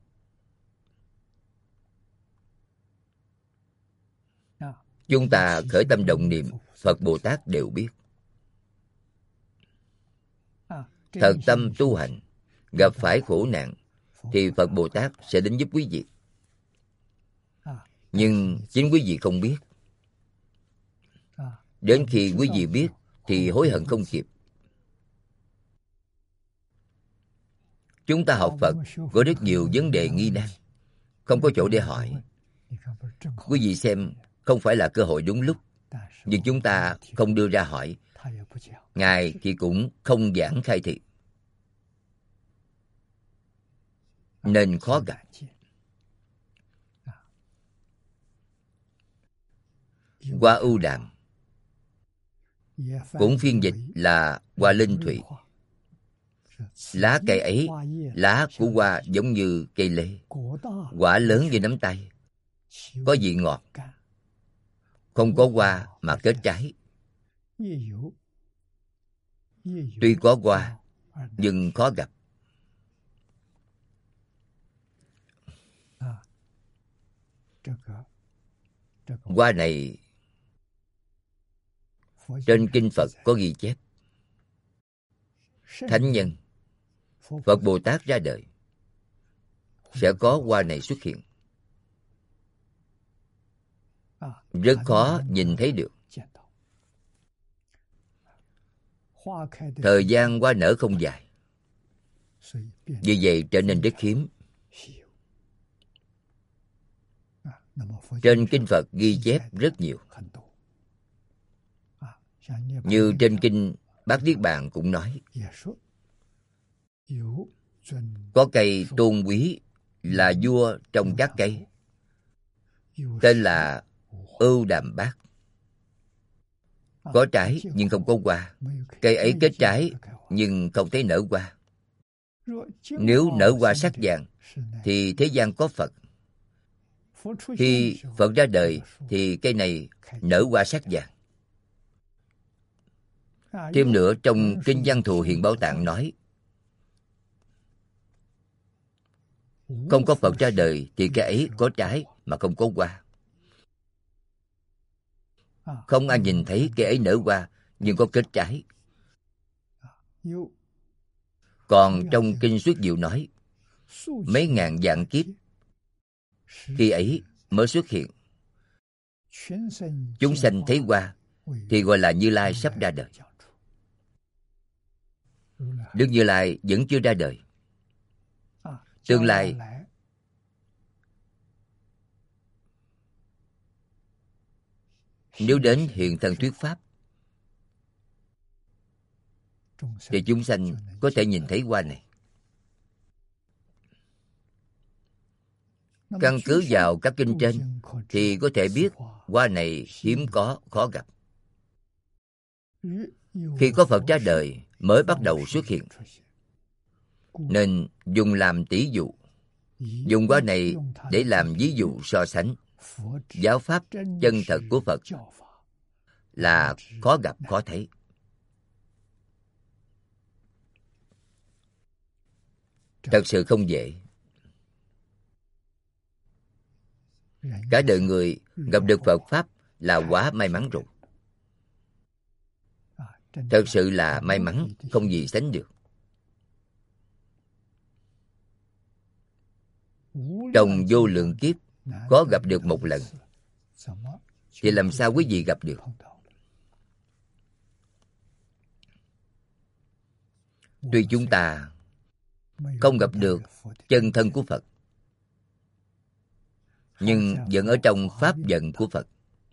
Chúng ta khởi tâm động niệm, Phật Bồ Tát đều biết. Thật tâm tu hành, gặp phải khổ nạn thì Phật Bồ Tát sẽ đến giúp quý vị. Nhưng chính quý vị không biết. Đến khi quý vị biết thì hối hận không kịp. Chúng ta học Phật có rất nhiều vấn đề nghi nan, không có chỗ để hỏi. Quý vị xem, không phải là cơ hội đúng lúc, nhưng chúng ta không đưa ra hỏi. Ngài thì cũng không giảng khai thị, nên khó gặp. Hoa ưu đàm cũng phiên dịch là hoa linh thủy. Lá cây ấy, lá của hoa giống như cây lê, quả lớn như nắm tay, có vị ngọt, không có hoa mà kết trái. Tuy có hoa nhưng khó gặp. Hoa này trên kinh Phật có ghi chép, thánh nhân, Phật Bồ Tát ra đời sẽ có hoa này xuất hiện. Rất khó nhìn thấy được. Thời gian hoa nở không dài, vì vậy trở nên rất hiếm. Trên kinh Phật ghi chép rất nhiều. Như trên kinh Bát Niết Bàn cũng nói, có cây tôn quý là vua trong các cây, tên là Ưu Đàm Bát. Có trái nhưng không có hoa. Cây ấy kết trái nhưng không thấy nở hoa. Nếu nở hoa sắc vàng thì thế gian có Phật. Khi Phật ra đời thì cây này nở hoa sắc vàng. Thêm nữa, trong kinh Văn Thù Hiện Bảo Tạng nói, không có Phật ra đời thì cây ấy có trái mà không có hoa. Không ai nhìn thấy cây ấy nở hoa nhưng có kết trái. Còn trong kinh Xuất Diệu nói, mấy ngàn vạn kiếp khi ấy mới xuất hiện. Chúng sanh thấy hoa thì gọi là Như Lai sắp ra đời. Đức Như Lai vẫn chưa ra đời. Tương lai nếu đến hiện thân thuyết pháp thì chúng sanh có thể nhìn thấy hoa này. Căn cứ vào các kinh trên thì có thể biết hoa này hiếm có, khó gặp. Khi có Phật ra đời mới bắt đầu xuất hiện, nên dùng làm tỷ dụ. Dùng hoa này để làm ví dụ so sánh. giáo pháp chân thật của Phật là khó gặp khó thấy. Thật sự không dễ. Cả đời người gặp được Phật Pháp là quá may mắn rồi. Thật sự là may mắn không gì sánh được. Trong vô lượng kiếp có gặp được một lần, thì làm sao quý vị gặp được? Tuy chúng ta không gặp được chân thân của Phật, nhưng vẫn ở trong pháp vận của Phật.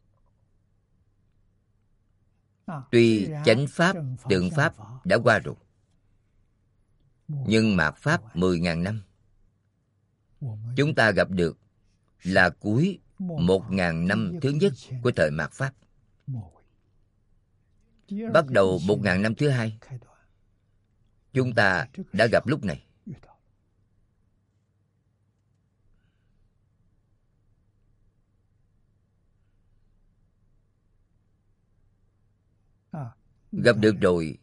Tuy chánh pháp, tượng pháp đã qua rồi, nhưng mạt pháp 10.000 năm, chúng ta gặp được là cuối 1.000 năm thứ nhất của thời mạt pháp. Bắt đầu 1.000 năm thứ hai, chúng ta đã gặp lúc này. Gặp được rồi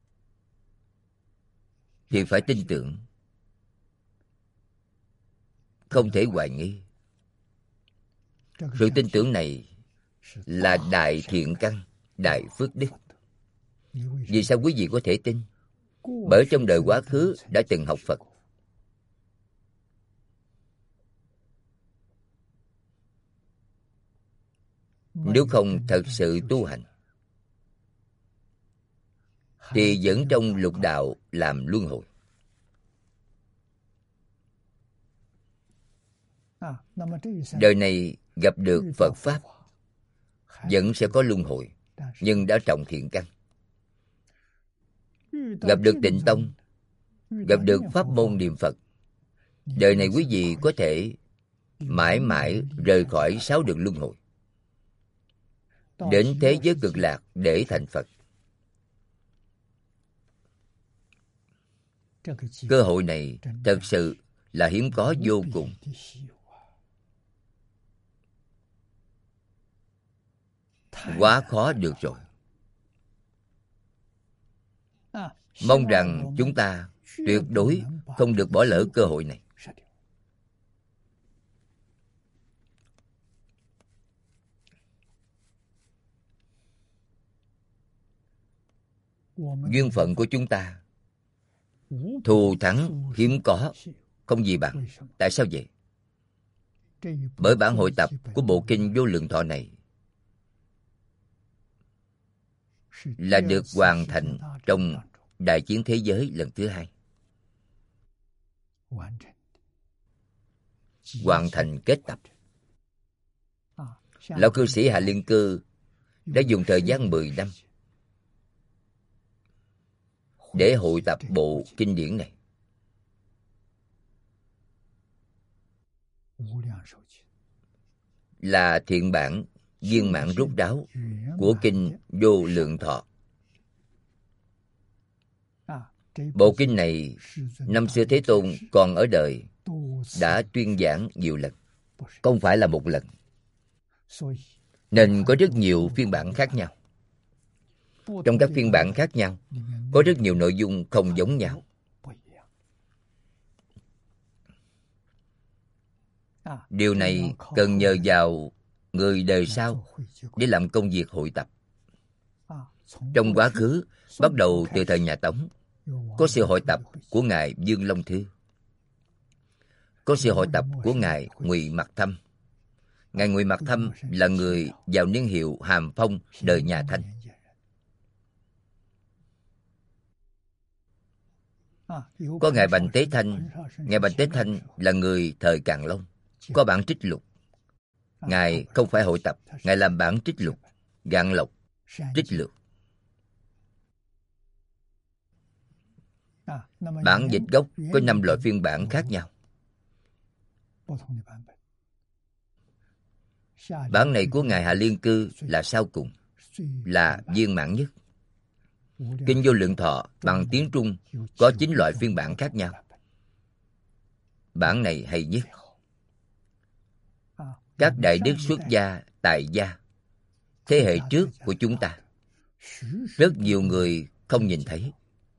thì phải tin tưởng, không thể hoài nghi. Sự tin tưởng này là đại thiện căn, đại phước đức. Vì sao quý vị có thể tin? Bởi trong đời quá khứ đã từng học Phật. Nếu không thật sự tu hành thì vẫn trong lục đạo làm luân hồi. Đời này gặp được Phật Pháp vẫn sẽ có luân hồi, nhưng đã trọng thiện căn. Gặp được Tịnh Tông, gặp được pháp môn niệm Phật, đời này quý vị có thể mãi mãi rời khỏi 6 đường luân hồi, đến thế giới cực lạc để thành Phật. Cơ hội này thật sự là hiếm có vô cùng. Quá khó được rồi. Mong rằng chúng ta tuyệt đối không được bỏ lỡ cơ hội này. Duyên phận của chúng ta thù thắng hiếm có, không gì bằng. Tại sao vậy? Bởi bản hội tập của bộ kinh Vô Lượng Thọ này là được hoàn thành trong đại chiến thế giới lần thứ 2. Hoàn thành kết tập. Lão cư sĩ Hạ Liên Cư đã dùng thời gian 10 năm để hội tập bộ kinh điển này. Là thiện bản viên mãn rốt ráo của kinh Vô Lượng Thọ. Bộ kinh này năm xưa Thế Tôn còn ở đời đã tuyên giảng nhiều lần, không phải là một lần, nên có rất nhiều phiên bản khác nhau. Trong các phiên bản khác nhau có rất nhiều nội dung không giống nhau. Điều này cần nhờ vào người đời sau để làm công việc hội tập. Trong quá khứ, bắt đầu từ thời nhà Tống, có sự hội tập của Ngài Dương Long Thư, có sự hội tập của Ngài Ngụy Mặc Thâm. Ngài Ngụy Mặc Thâm là người vào niên hiệu Hàm Phong đời nhà Thanh. Có Ngài Bành Tế Thanh. Ngài Bành Tế Thanh là người thời Càn Long, có bản trích lục. Ngài không phải hội tập, Ngài làm bản trích lục, gạn lọc, trích lược. Bản dịch gốc có 5 loại phiên bản khác nhau. Bản này của Ngài Hạ Liên Cư là sau cùng, là viên mãn nhất. Kinh Vô Lượng Thọ bằng tiếng Trung có 9 loại phiên bản khác nhau. Bản này hay nhất. các đại đức xuất gia, tại gia, thế hệ trước của chúng ta, rất nhiều người không nhìn thấy.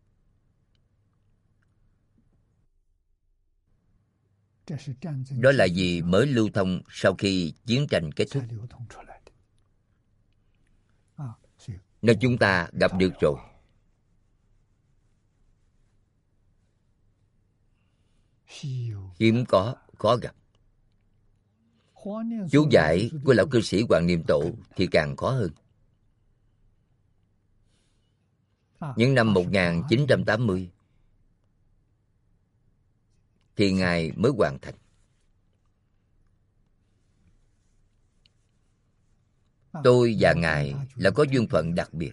Đó là gì mới lưu thông sau khi chiến tranh kết thúc, nên chúng ta gặp được rồi. Hiếm có, khó gặp. Chú giải của lão cư sĩ Hoàng Niệm Tổ thì càng khó hơn. Những năm 1980 thì Ngài mới hoàn thành. Tôi và Ngài là có duyên phận đặc biệt.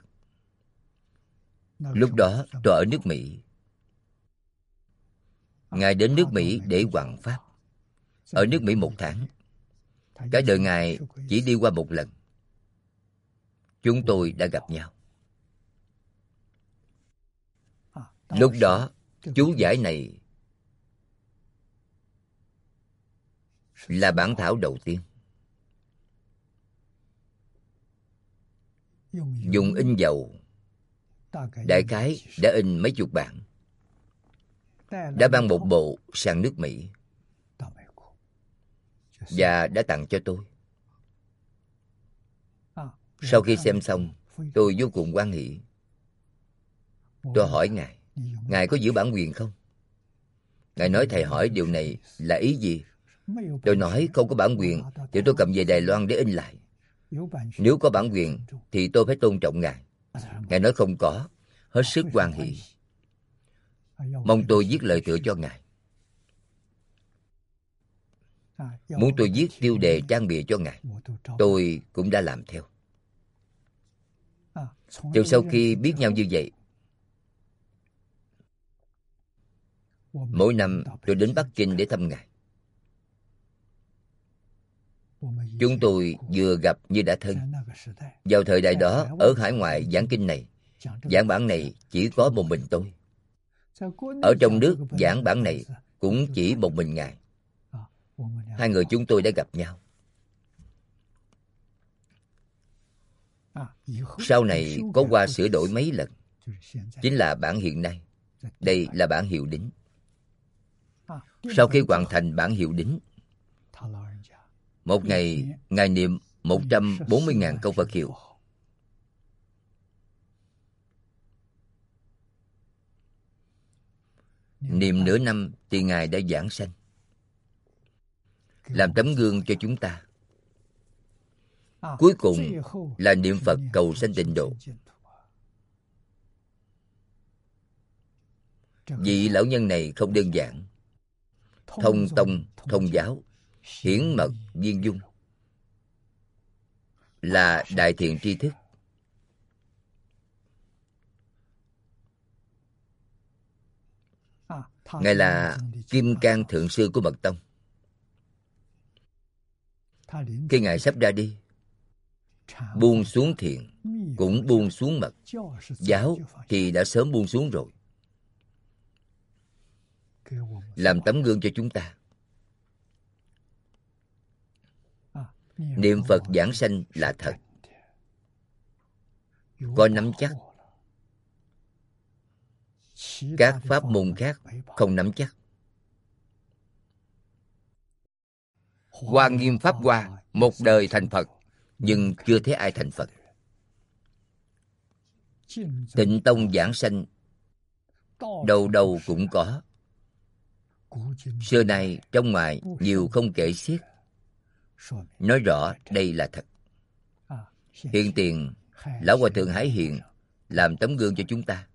Lúc đó tôi ở nước Mỹ. Ngài đến nước Mỹ để hoằng pháp. Ở nước Mỹ 1 tháng. Cả đời Ngài chỉ đi qua một lần. Chúng tôi đã gặp nhau. Lúc đó, chú giải này là bản thảo đầu tiên. Dùng in dầu, đại khái đã in mấy chục bản. Đã mang một bộ sang nước Mỹ và đã tặng cho tôi. Sau khi xem xong, tôi vô cùng hoan hỉ. Tôi hỏi Ngài, Ngài có giữ bản quyền không? Ngài nói thầy hỏi điều này là ý gì? Tôi nói không có bản quyền thì tôi cầm về Đài Loan để in lại. Nếu có bản quyền thì tôi phải tôn trọng Ngài. Ngài nói không có, hết sức hoan hỉ. Mong tôi viết lời tựa cho Ngài. Muốn tôi viết tiêu đề trang bìa cho Ngài, tôi cũng đã làm theo. Từ sau khi biết nhau như vậy, mỗi năm tôi đến Bắc Kinh để thăm Ngài. Chúng tôi vừa gặp như đã thân. Vào thời đại đó, ở hải ngoại giảng kinh này, giảng bản này chỉ có một mình tôi. Ở trong nước giảng bản này cũng chỉ một mình Ngài. Hai người chúng tôi đã gặp nhau. Sau này có qua sửa đổi mấy lần. Chính là bản hiện nay. Đây là bản hiệu đính. Sau khi hoàn thành bản hiệu đính, một ngày Ngài niệm 140.000 câu Phật hiệu. Niệm nửa năm thì Ngài đã giảng sanh, làm tấm gương cho chúng ta. Cuối cùng là niệm Phật cầu sanh tịnh độ. Vị lão nhân này không đơn giản. Thông tông, thông giáo, hiển mật, viên dung, là đại thiện tri thức. Ngài là kim cang thượng sư của mật tông. Khi Ngài sắp ra đi, buông xuống thiện, cũng buông xuống mật. Giáo thì đã sớm buông xuống rồi. Làm tấm gương cho chúng ta. Niệm Phật giảng sanh là thật. Có nắm chắc. Các pháp môn khác không nắm chắc. Hoa Nghiêm Pháp Hoa một đời thành Phật, nhưng chưa thấy ai thành Phật. Tịnh Tông giảng sanh đâu đâu cũng có. Xưa nay trong ngoài nhiều không kể xiết. Nói rõ đây là thật. Hiện tiền Lão Hòa Thượng Hải Hiện làm tấm gương cho chúng ta.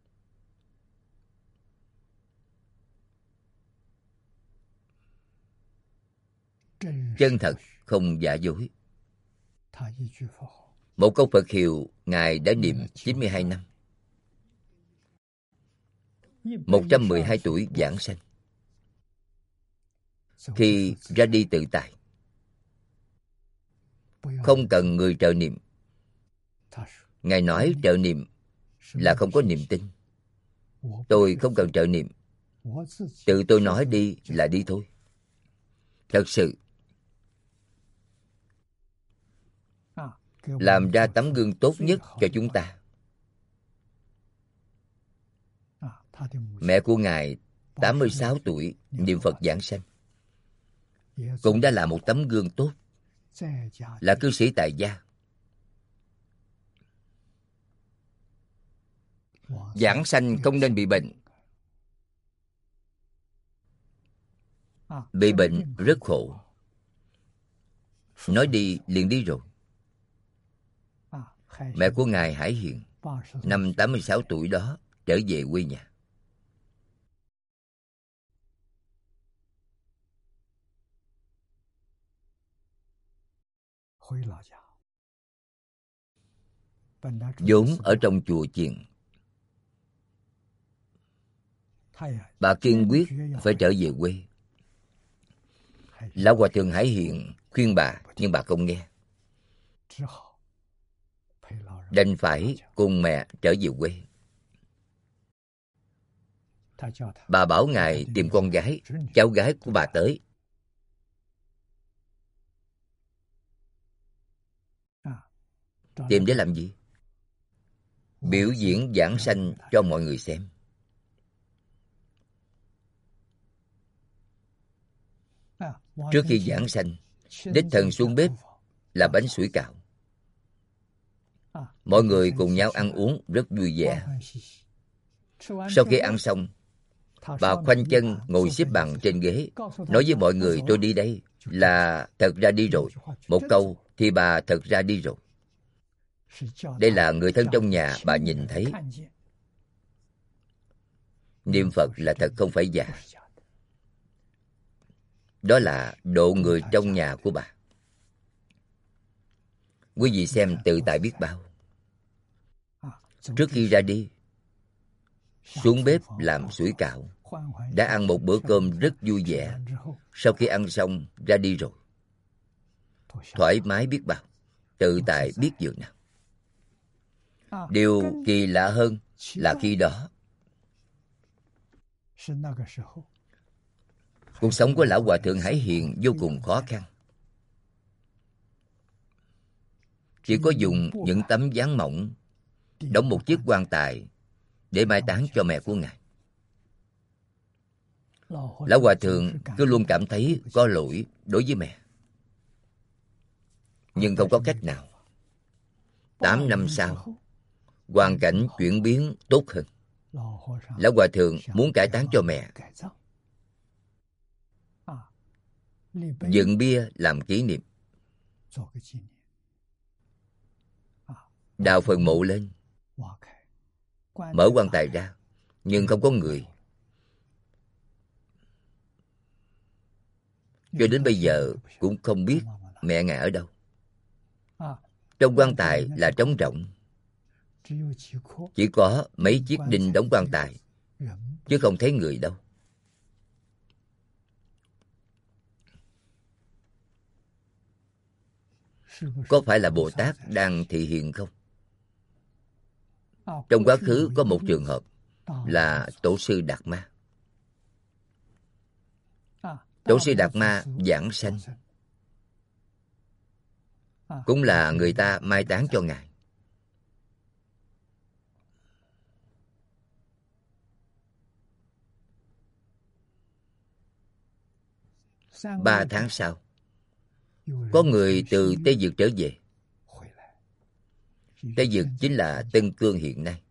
Chân thật, không giả dối. Một câu Phật hiệu Ngài đã niệm 92 năm. 112 tuổi giảng sanh. Khi ra đi tự tại, không cần người trợ niệm. Ngài nói trợ niệm là không có niềm tin. Tôi không cần trợ niệm. Tự tôi nói đi là đi thôi. Thật sự, làm ra tấm gương tốt nhất cho chúng ta. Mẹ của Ngài 86 tuổi niệm Phật giảng sanh, cũng đã là một tấm gương tốt, là cư sĩ tại gia. Giảng sanh không nên bị bệnh. Bị bệnh rất khổ. Nói đi liền đi rồi. Mẹ của Ngài Hải Hiền năm 86 tuổi đó trở về quê nhà. Vốn ở trong chùa chiền, bà kiên quyết phải trở về quê. Lão Hòa Thượng Hải Hiền khuyên bà, nhưng bà không nghe, đành phải cùng mẹ trở về quê. Bà bảo Ngài tìm con gái, cháu gái của bà tới. Tìm để làm gì? Biểu diễn giảng sanh cho mọi người xem. Trước khi giảng sanh, đích thân xuống bếp làm bánh sủi cảo. Mọi người cùng nhau ăn uống rất vui vẻ. Sau khi ăn xong, bà khoanh chân ngồi xếp bằng trên ghế, nói với mọi người tôi đi đây, là thật ra đi rồi. Một câu thì bà thật ra đi rồi. Đây là người thân trong nhà bà nhìn thấy. Niệm Phật là thật, không phải giả. Đó là độ người trong nhà của bà. Quý vị xem tự tại biết bao. Trước khi ra đi, xuống bếp làm sủi cảo, đã ăn một bữa cơm rất vui vẻ. Sau khi ăn xong ra đi rồi. Thoải mái biết bao, tự tại biết dường nào. Điều kỳ lạ hơn là khi đó, cuộc sống của Lão Hòa Thượng Hải Hiền vô cùng khó khăn. Chỉ có dùng những tấm ván mỏng đóng một chiếc quan tài để mai táng cho mẹ của Ngài. Lão Hòa Thượng cứ luôn cảm thấy có lỗi đối với mẹ, nhưng không có cách nào. 8 năm sau, hoàn cảnh chuyển biến tốt hơn. Lão Hòa Thượng muốn cải táng cho mẹ, dựng bia làm kỷ niệm, đào phần mộ lên, mở quan tài ra, nhưng không có người. Cho đến bây giờ cũng không biết mẹ Ngài ở đâu. Trong quan tài là trống rỗng, chỉ có mấy chiếc đinh đóng quan tài, chứ không thấy người đâu. Có phải là Bồ Tát đang thị hiện không? Trong quá khứ có một trường hợp là Tổ sư Đạt Ma. Tổ sư Đạt Ma giảng sanh, cũng là người ta mai táng cho Ngài. Ba tháng sau, có người từ Tây Dược trở về. Tây Dược chính là Tân Cương hiện nay.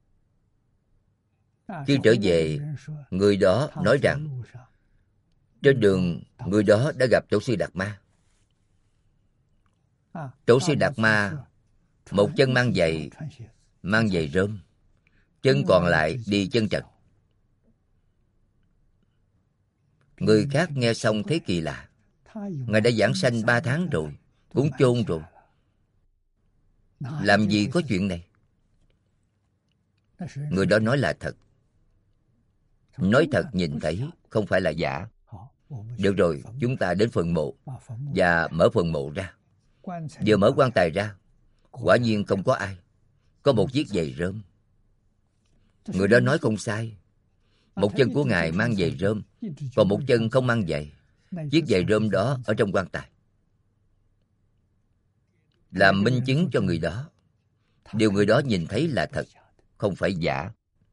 Khi trở về, người đó nói rằng trên đường người đó đã gặp Tổ sư Đạt Ma. Tổ sư Đạt Ma một chân mang giày rơm, chân còn lại đi chân trần. Người khác nghe xong thấy kỳ lạ. Ngài đã giảng sanh 3 tháng rồi, cũng chôn rồi, làm gì có chuyện này? Người đó nói là thật. Nói thật nhìn thấy, không phải là giả. Được rồi, chúng ta đến phần mộ và mở phần mộ ra. Vừa mở quan tài ra, quả nhiên không có ai, có một chiếc giày rơm. Người đó nói không sai. Một chân của Ngài mang giày rơm, còn một chân không mang giày. Chiếc giày rơm đó ở trong quan tài. làm minh chứng cho người đó. Điều người đó nhìn thấy là thật, không phải giả.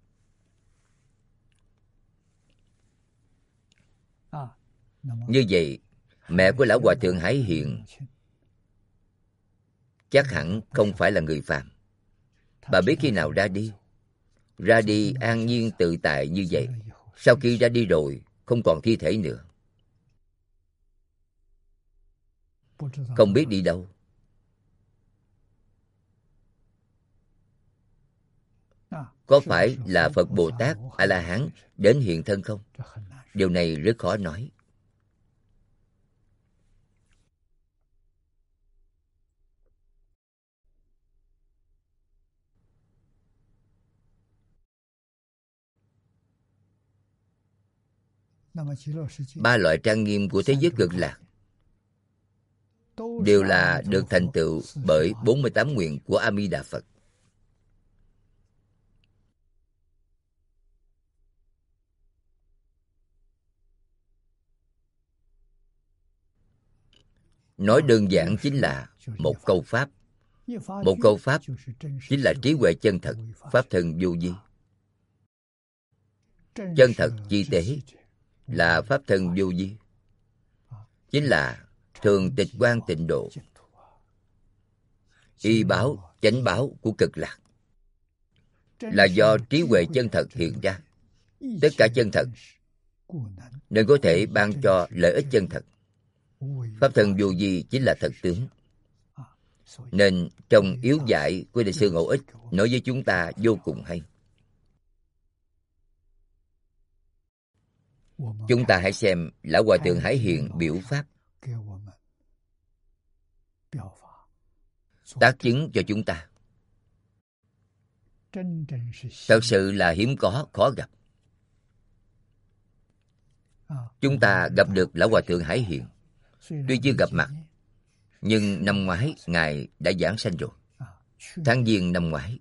Như vậy, mẹ của Lão Hòa Thượng Hải Hiền chắc hẳn không phải là người phàm. Bà biết khi nào ra đi. Ra đi an nhiên tự tại như vậy. Sau khi ra đi rồi, không còn thi thể nữa. Không biết đi đâu. Có phải là Phật Bồ Tát, A-la-hán đến hiện thân không? Điều này rất khó nói. Ba loại trang nghiêm của thế giới Cực Lạc đều là được thành tựu bởi 48 nguyện của A Di Đà Phật. Nói đơn giản chính là một câu Pháp. Một câu Pháp chính là trí huệ chân thật, Pháp thân vô vi. Chân thật chi tế là Pháp thân vô vi. Chính là thường tịch quan tịnh độ, y báo, chánh báo của Cực Lạc. Là do trí huệ chân thật hiện ra. Tất cả chân thật nên có thể ban cho lợi ích chân thật. Pháp thân vô vi chính là thật tướng. Nên trong yếu giải của Đại sư Ngẫu Ích nói với chúng ta vô cùng hay. Chúng ta hãy xem Lão Hòa Thượng Hải Hiền biểu Pháp, tác chứng cho chúng ta. Thật sự là hiếm có, khó gặp. Chúng ta gặp được Lão Hòa Thượng Hải Hiền, tuy chưa gặp mặt, nhưng năm ngoái Ngài đã giảng sanh rồi. Tháng Giêng năm ngoái.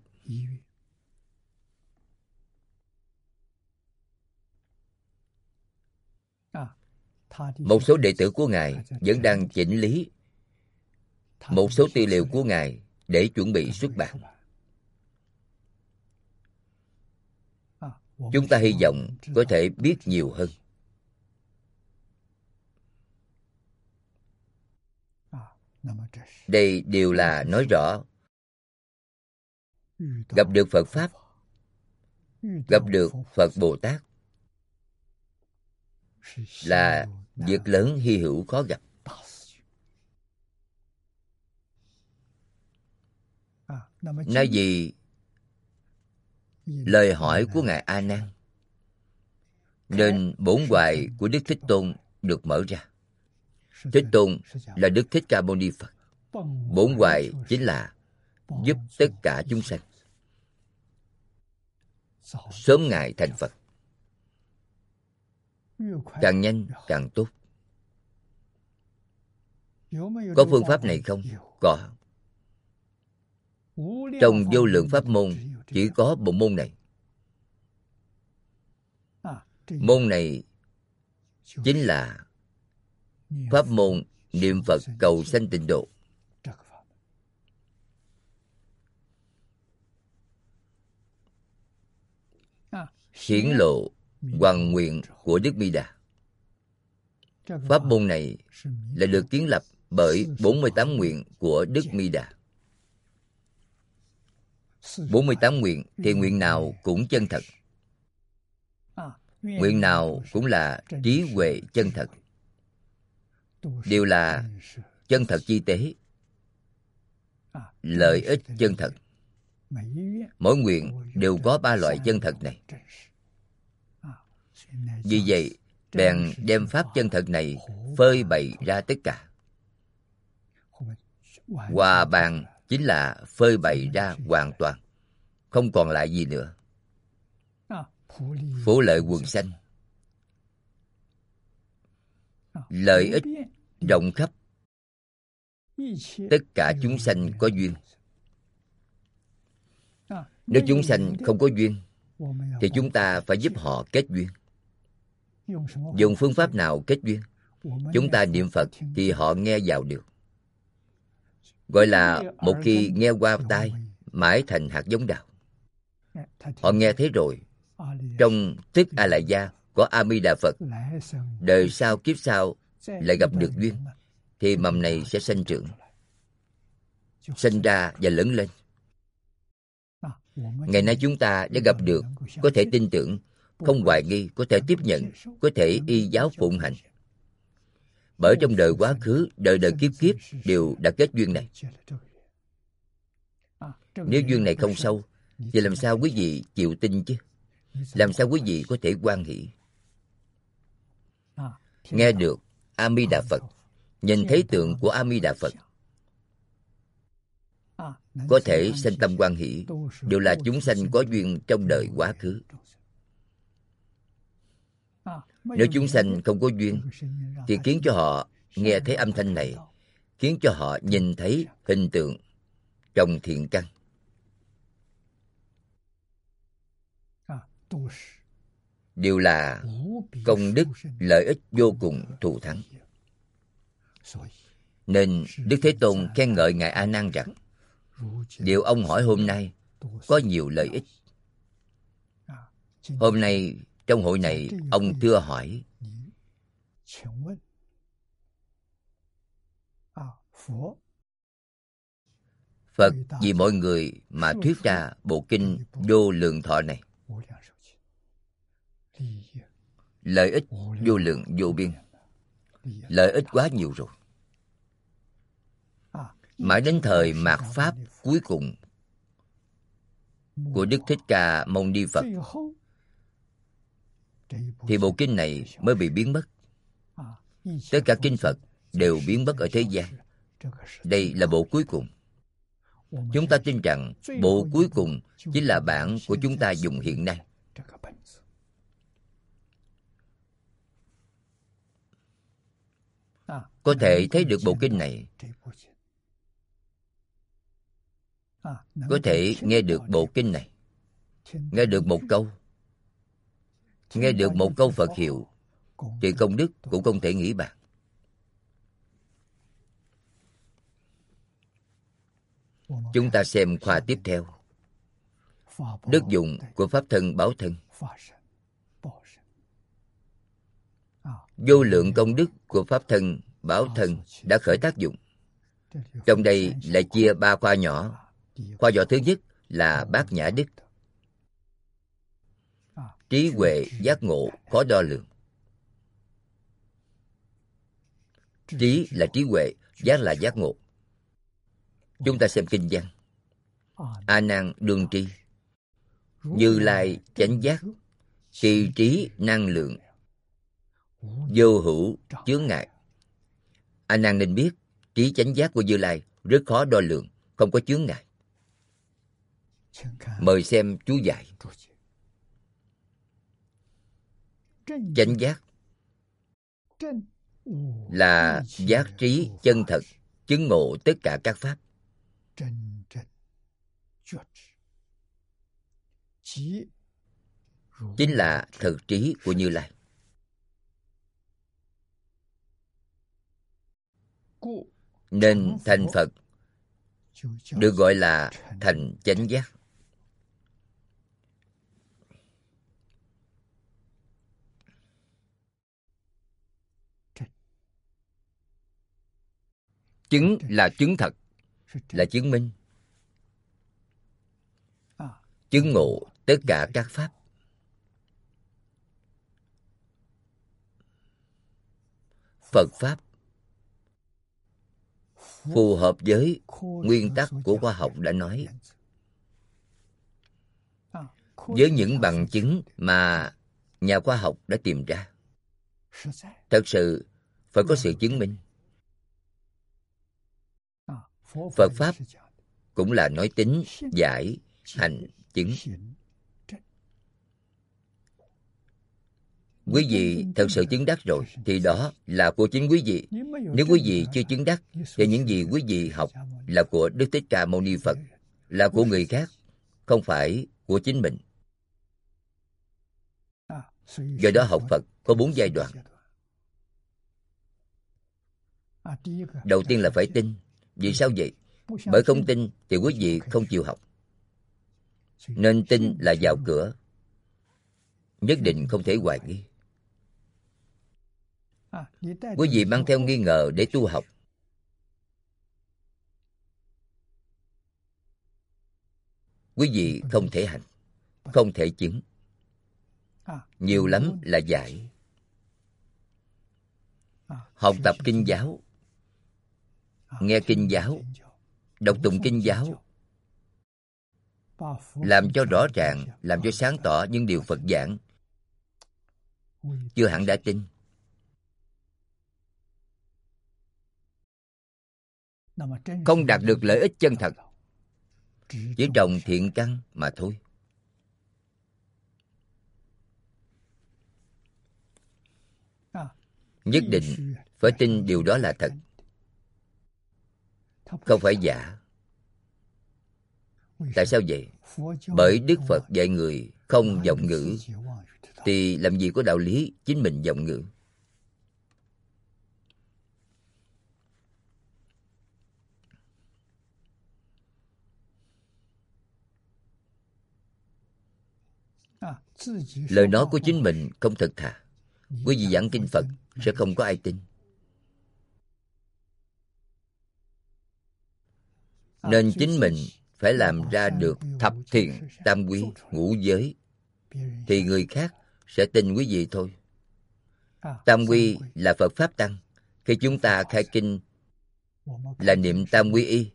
Một số đệ tử của Ngài vẫn đang chỉnh lý một số tư liệu của Ngài để chuẩn bị xuất bản. Chúng ta hy vọng có thể biết nhiều hơn. Đây đều là nói rõ gặp được Phật Pháp, gặp được Phật Bồ Tát là việc lớn hy hữu khó gặp. Nói gì lời hỏi của Ngài A Nan, nên bổn hoài của Đức Thích Tôn được mở ra. Thích Tôn là Đức Thích Ca Mâu Ni Phật. Bổn hoài chính là giúp tất cả chúng sanh sớm Ngài thành Phật. Càng nhanh càng tốt. Có phương pháp này không? Có. Trong vô lượng pháp môn chỉ có bộ môn này. Môn này chính là pháp môn niệm Phật cầu sanh tịnh độ. Hiển lộ hoằng nguyện của Đức Di Đà. Pháp môn này là được kiến lập bởi 48 nguyện của Đức Di Đà. 48 nguyện thì nguyện nào cũng chân thật. Nguyện nào cũng là trí huệ chân thật. Đều là chân thật chi tế, lợi ích chân thật. Mỗi nguyện đều có 3 loại chân thật này. Vì vậy, bèn đem pháp chân thật này phơi bày ra tất cả. Hòa bàn chính là phơi bày ra hoàn toàn, không còn lại gì nữa. Phổ lợi quần sanh, lợi ích rộng khắp, tất cả chúng sanh có duyên. Nếu chúng sanh không có duyên thì chúng ta phải giúp họ kết duyên. Dùng phương pháp nào kết duyên? Chúng ta niệm Phật thì họ nghe vào được. gọi là một khi nghe qua tai, mãi thành hạt giống đạo. Họ nghe thấy rồi, trong tức A La Gia có A Di Đà Phật, đời sau kiếp sau lại gặp được duyên, thì mầm này sẽ sanh trưởng, sinh ra và lớn lên. Ngày nay chúng ta đã gặp được, có thể tin tưởng, không hoài nghi, có thể tiếp nhận, có thể y giáo phụng hành. Bởi trong đời quá khứ, đời đời kiếp kiếp đều đã kết duyên này. Nếu duyên này không sâu, thì làm sao quý vị chịu tin chứ? Làm sao quý vị có thể hoan hỷ? Nghe được A Di Đà Phật, nhìn thấy tượng của A Di Đà Phật, có thể sanh tâm hoan hỷ, đều là chúng sanh có duyên trong đời quá khứ. Nếu chúng sanh không có duyên, thì khiến cho họ nghe thấy âm thanh này, khiến cho họ nhìn thấy hình tượng trong thiện căn, đều là công đức lợi ích vô cùng thù thắng. Nên Đức Thế Tôn khen ngợi Ngài A Nan rằng điều ông hỏi hôm nay có nhiều lợi ích. Hôm nay trong hội này ông thưa hỏi: Phật vì mọi người mà thuyết ra bộ kinh Vô Lượng Thọ này, lợi ích vô lượng vô biên, lợi ích quá nhiều rồi. Mãi đến thời mạt Pháp cuối cùng của Đức Thích Ca Mâu Ni Phật, thì bộ kinh này mới bị biến mất. Tất cả kinh Phật đều biến mất ở thế gian. Đây là bộ cuối cùng. Chúng ta tin rằng bộ cuối cùng chính là bản của chúng ta dùng hiện nay. Có thể thấy được bộ kinh này, có thể nghe được bộ kinh này, nghe được một câu, nghe được một câu Phật hiệu, thì công đức cũng không thể nghĩ bàn. Chúng ta xem khoa tiếp theo. Đức dụng của Pháp Thân Báo Thân. Vô lượng công đức của Pháp Thân Báo Thân đã khởi tác dụng. Trong đây lại chia 3 khoa nhỏ. Khoa nhỏ thứ nhất là bát nhã đức. Trí huệ giác ngộ khó đo lường. Trí là trí huệ, giác là giác ngộ. Chúng ta xem kinh văn. A Nan đương tri, Như Lai chánh giác, kỳ trí năng lượng, vô hữu chướng ngại. A Nan nên biết trí chánh giác của Như Lai rất khó đo lường, không có chướng ngại. Mời xem chú giải. Chánh giác là giác trí chân thật, chứng ngộ tất cả các pháp. Chính là thật trí của Như Lai. Nên thành Phật được gọi là thành chánh giác. Chứng là chứng thật, là chứng minh, chứng ngộ tất cả các pháp. Phật Pháp phù hợp với nguyên tắc của khoa học đã nói, với những bằng chứng mà nhà khoa học đã tìm ra. Thật sự phải có sự chứng minh. Phật Pháp cũng là nói tính, giải, hành, chứng. Quý vị thật sự chứng đắc rồi thì đó là của chính quý vị. Nếu quý vị chưa chứng đắc thì những gì quý vị học là của Đức Thích Ca Mâu Ni Phật, là của người khác, không phải của chính mình. Do đó học Phật có 4 giai đoạn. Đầu tiên là phải tin. Vì sao vậy? Bởi không tin thì quý vị không chịu học. Nên tin là vào cửa, nhất định không thể hoài nghi. Quý vị mang theo nghi ngờ để tu học, quý vị không thể hành, không thể chứng. Nhiều lắm là giải. Học tập kinh giáo, nghe kinh giáo, đọc tụng kinh giáo, làm cho rõ ràng, làm cho sáng tỏ những điều Phật giảng, chưa hẳn đã tin. Không đạt được lợi ích chân thật, chỉ trồng thiện căn mà thôi. Nhất định phải tin điều đó là thật, không phải giả. Tại sao vậy? Bởi Đức Phật dạy người không vọng ngữ, thì làm gì có đạo lý chính mình vọng ngữ. Lời nói của chính mình không thật thà, quý vị giảng kinh Phật sẽ không có ai tin. Nên chính mình phải làm ra được thập thiện tam quy ngũ giới, thì người khác sẽ tin quý vị thôi. Tam quy là Phật Pháp Tăng. Khi chúng ta khai kinh là niệm tam quy y.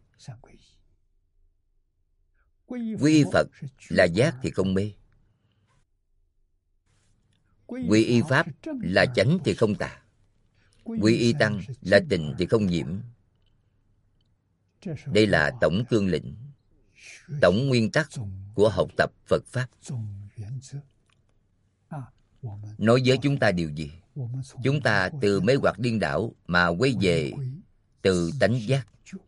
Quy y Phật là giác thì không mê. Quy y Pháp là chánh thì không tà. Quy y Tăng là tịnh thì không nhiễm. Đây là tổng cương lĩnh, tổng nguyên tắc của học tập Phật Pháp. Nói với chúng ta điều gì? Chúng ta từ mê hoặc điên đảo mà quay về từ tánh giác.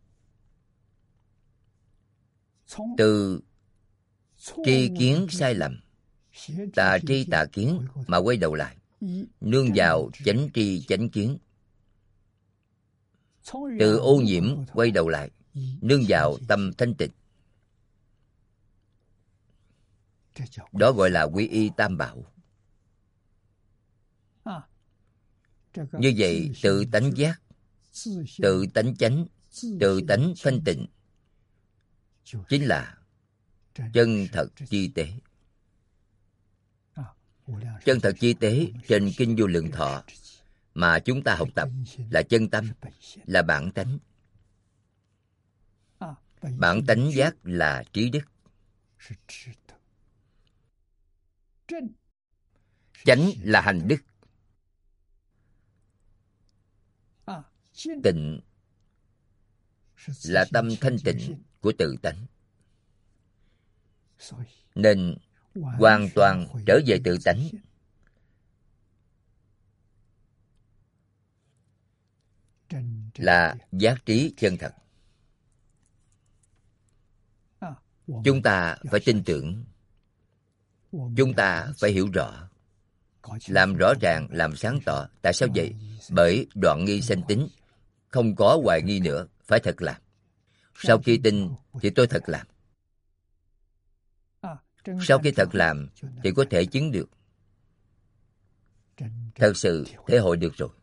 Từ tri kiến sai lầm, tà tri tà kiến mà quay đầu lại, nương vào chánh tri chánh kiến. Từ ô nhiễm quay đầu lại, nương vào tâm thanh tịnh. Đó gọi là quy y tam bảo. Như vậy, tự tánh giác, tự tánh chánh, tự tánh thanh tịnh chính là chân thật chi tế. Chân thật chi tế trên Kinh Vô Lượng Thọ mà chúng ta học tập là chân tâm, là bản tánh. Bản tánh giác là trí đức. Chánh là hành đức. Tịnh là tâm thanh tịnh của tự tánh. Nên hoàn toàn trở về tự tánh. Là giác trí chân thật. Chúng ta phải tin tưởng. Chúng ta phải hiểu rõ. Làm rõ ràng, làm sáng tỏ. Tại sao vậy? Bởi đoạn nghi sanh tín. Không có hoài nghi nữa, phải thật làm. Sau khi tin thì tôi thật làm. Sau khi thật làm thì có thể chứng được. Thật sự thể hội được rồi.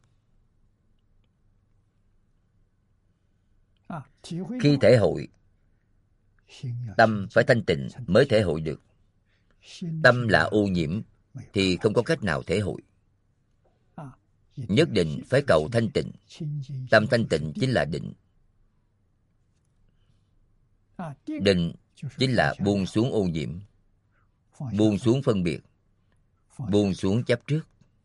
Khi thể hội, tâm phải thanh tịnh mới thể hội được. Tâm là ô nhiễm thì không có cách nào thể hội. Nhất định phải cầu thanh tịnh. Tâm thanh tịnh chính là định. Định chính là buông xuống ô nhiễm, buông xuống phân biệt, buông xuống chấp trước.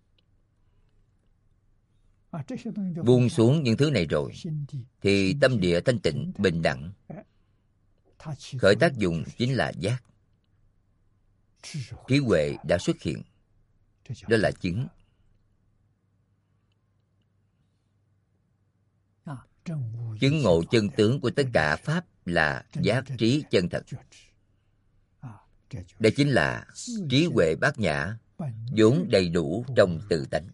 Buông xuống những thứ này rồi thì tâm địa thanh tịnh, bình đẳng. Khởi tác dụng chính là giác. Trí huệ đã xuất hiện. Đó là chứng. Chứng ngộ chân tướng của tất cả Pháp là giác trí chân thật. Đây chính là trí huệ bát nhã, vốn đầy đủ trong tự tánh.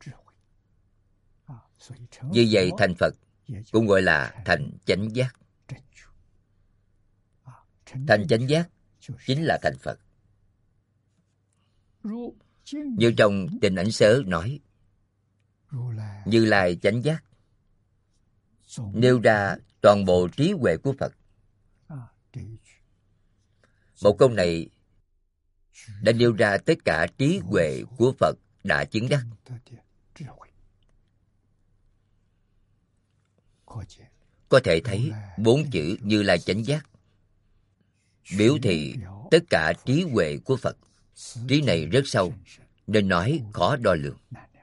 Vì vậy thành Phật cũng gọi là thành chánh giác. Thành chánh giác chính là thành Phật. Như trong Tịnh Ảnh Sớ nói, Như Lai chánh giác, nêu ra toàn bộ trí huệ của Phật. Một câu này đã nêu ra tất cả trí huệ của Phật đã chứng đắc. Có thể thấy 4 chữ Như Lai chánh giác biểu thị tất cả trí huệ của Phật. Trí này rất sâu, nên nói khó đo lường.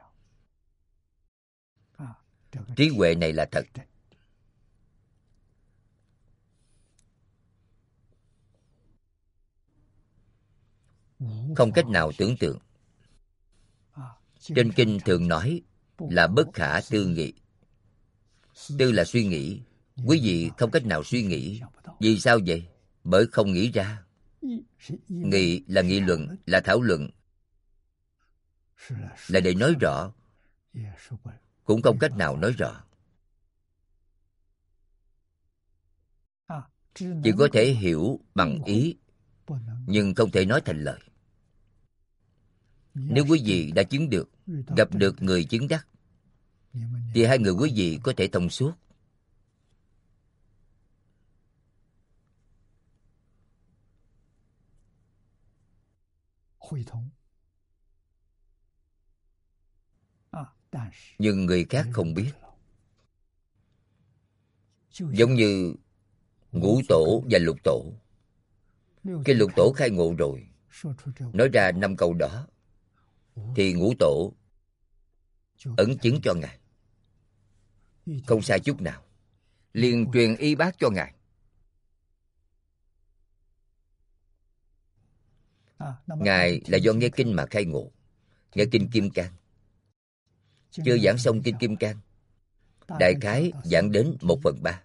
Trí huệ này là thật. Không cách nào tưởng tượng. Trên kinh thường nói là bất khả tư nghị. Tư là suy nghĩ. Quý vị không cách nào suy nghĩ. Vì sao vậy? Bởi không nghĩ ra. Nghị là nghị luận, là thảo luận, là để nói rõ, cũng không cách nào nói rõ. Chỉ có thể hiểu bằng ý, nhưng không thể nói thành lời. Nếu quý vị đã chứng được, gặp được người chứng đắc, thì hai người quý vị có thể thông suốt. Nhưng người khác không biết. Giống như ngũ tổ và lục tổ. Cái lục tổ khai ngộ rồi, nói ra 5 câu đó, thì ngũ tổ ấn chứng cho Ngài. Không sai chút nào. Liền truyền y bác cho Ngài. Ngài là do nghe kinh mà khai ngộ. Nghe kinh Kim Cang. Chưa giảng xong kinh Kim Cang, đại khái giảng đến 1/3.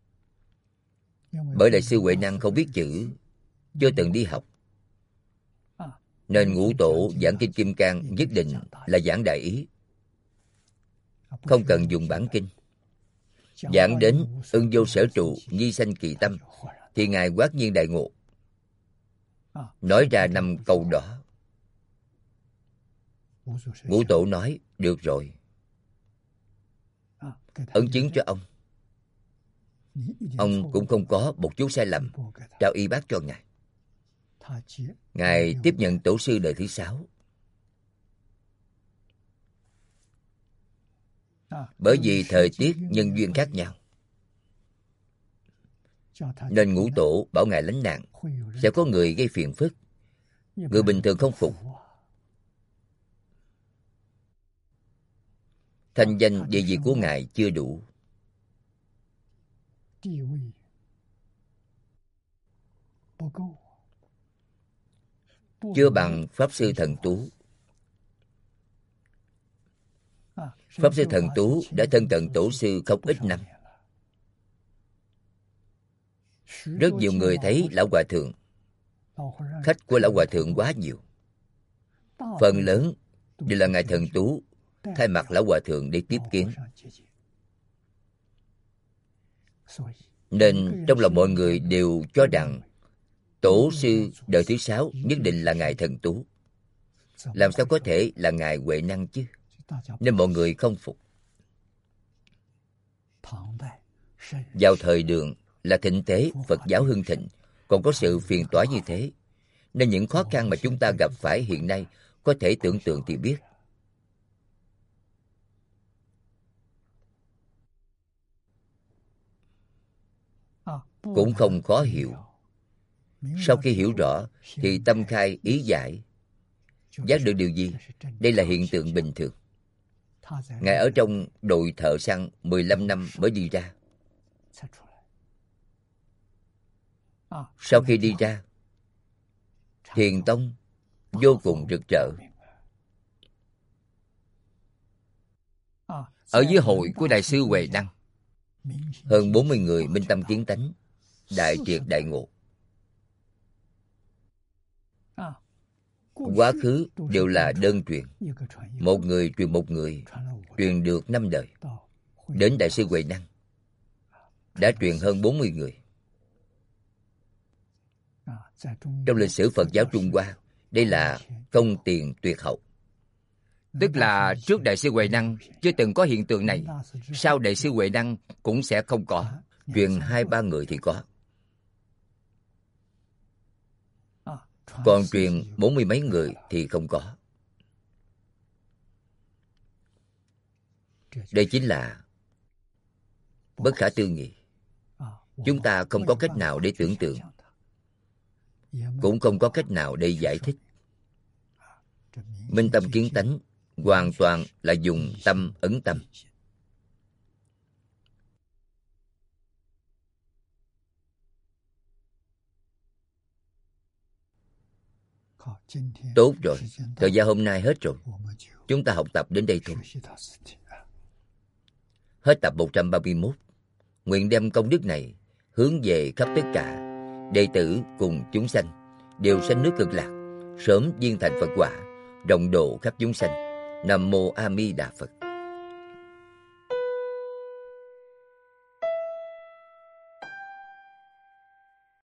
Bởi Đại sư Huệ Năng không biết chữ, chưa từng đi học, nên ngũ tổ giảng kinh Kim Cang nhất định là giảng đại ý, không cần dùng bản kinh. Giảng đến ưng vô sở trụ, nhi sanh kỳ tâm, thì Ngài quát nhiên đại ngộ, nói ra 5 câu đó. Ngũ tổ nói, được rồi, ấn chứng cho ông. Ông cũng không có một chút sai lầm, trao y bác cho Ngài. Ngài tiếp nhận tổ sư đời thứ 6. Bởi vì thời tiết nhân duyên khác nhau, nên ngũ tổ bảo Ngài lánh nạn. Sẽ có người gây phiền phức, người bình thường không phục. Thanh danh địa vị của Ngài chưa đủ, chưa bằng Pháp Sư Thần Tú. Pháp Sư Thần Tú đã thân cận tổ sư không ít năm. Rất nhiều người thấy Lão Hòa Thượng, khách của Lão Hòa Thượng quá nhiều. Phần lớn đều là Ngài Thần Tú thay mặt Lão Hòa Thượng để tiếp kiến. Nên trong lòng mọi người đều cho rằng tổ sư đời thứ 6 nhất định là Ngài Thần Tú. Làm sao có thể là Ngài Huệ Năng chứ? Nên mọi người không phục. Vào thời Đường là thịnh thế Phật giáo hưng thịnh, còn có sự phiền toái như thế, nên những khó khăn mà chúng ta gặp phải hiện nay có thể tưởng tượng thì biết. Cũng không khó hiểu. Sau khi hiểu rõ thì tâm khai ý giải, giác được điều gì? Đây là hiện tượng bình thường. Ngài ở trong đội thợ săn 15 năm mới đi ra. Sau khi đi ra, Thiền tông vô cùng rực rỡ. Ở dưới hội của Đại sư Huệ Năng, hơn 40 người minh tâm kiến tánh, đại triệt đại ngộ. Quá khứ đều là đơn truyền, một người truyền một người, truyền được 5 đời. Đến Đại sư Huệ Năng đã truyền hơn 40 người. Trong lịch sử Phật giáo Trung Hoa, đây là công tiền tuyệt hậu. Tức là trước Đại sư Huệ Năng chưa từng có hiện tượng này, sau Đại sư Huệ Năng cũng sẽ không có. Truyền 2-3 người thì có. Còn truyền 40 mấy người thì không có. Đây chính là bất khả tư nghị. Chúng ta không có cách nào để tưởng tượng, cũng không có cách nào để giải thích. Minh tâm kiến tánh hoàn toàn là dùng tâm ấn tâm. Tốt rồi, thời gian hôm nay hết rồi. Chúng ta học tập đến đây thôi. Hết tập 131. Nguyện đem công đức này hướng về khắp tất cả đệ tử cùng chúng sanh, đều sanh nước Cực Lạc, sớm viên thành Phật quả, đồng độ khắp chúng sanh. Nam mô A Di Đà Phật.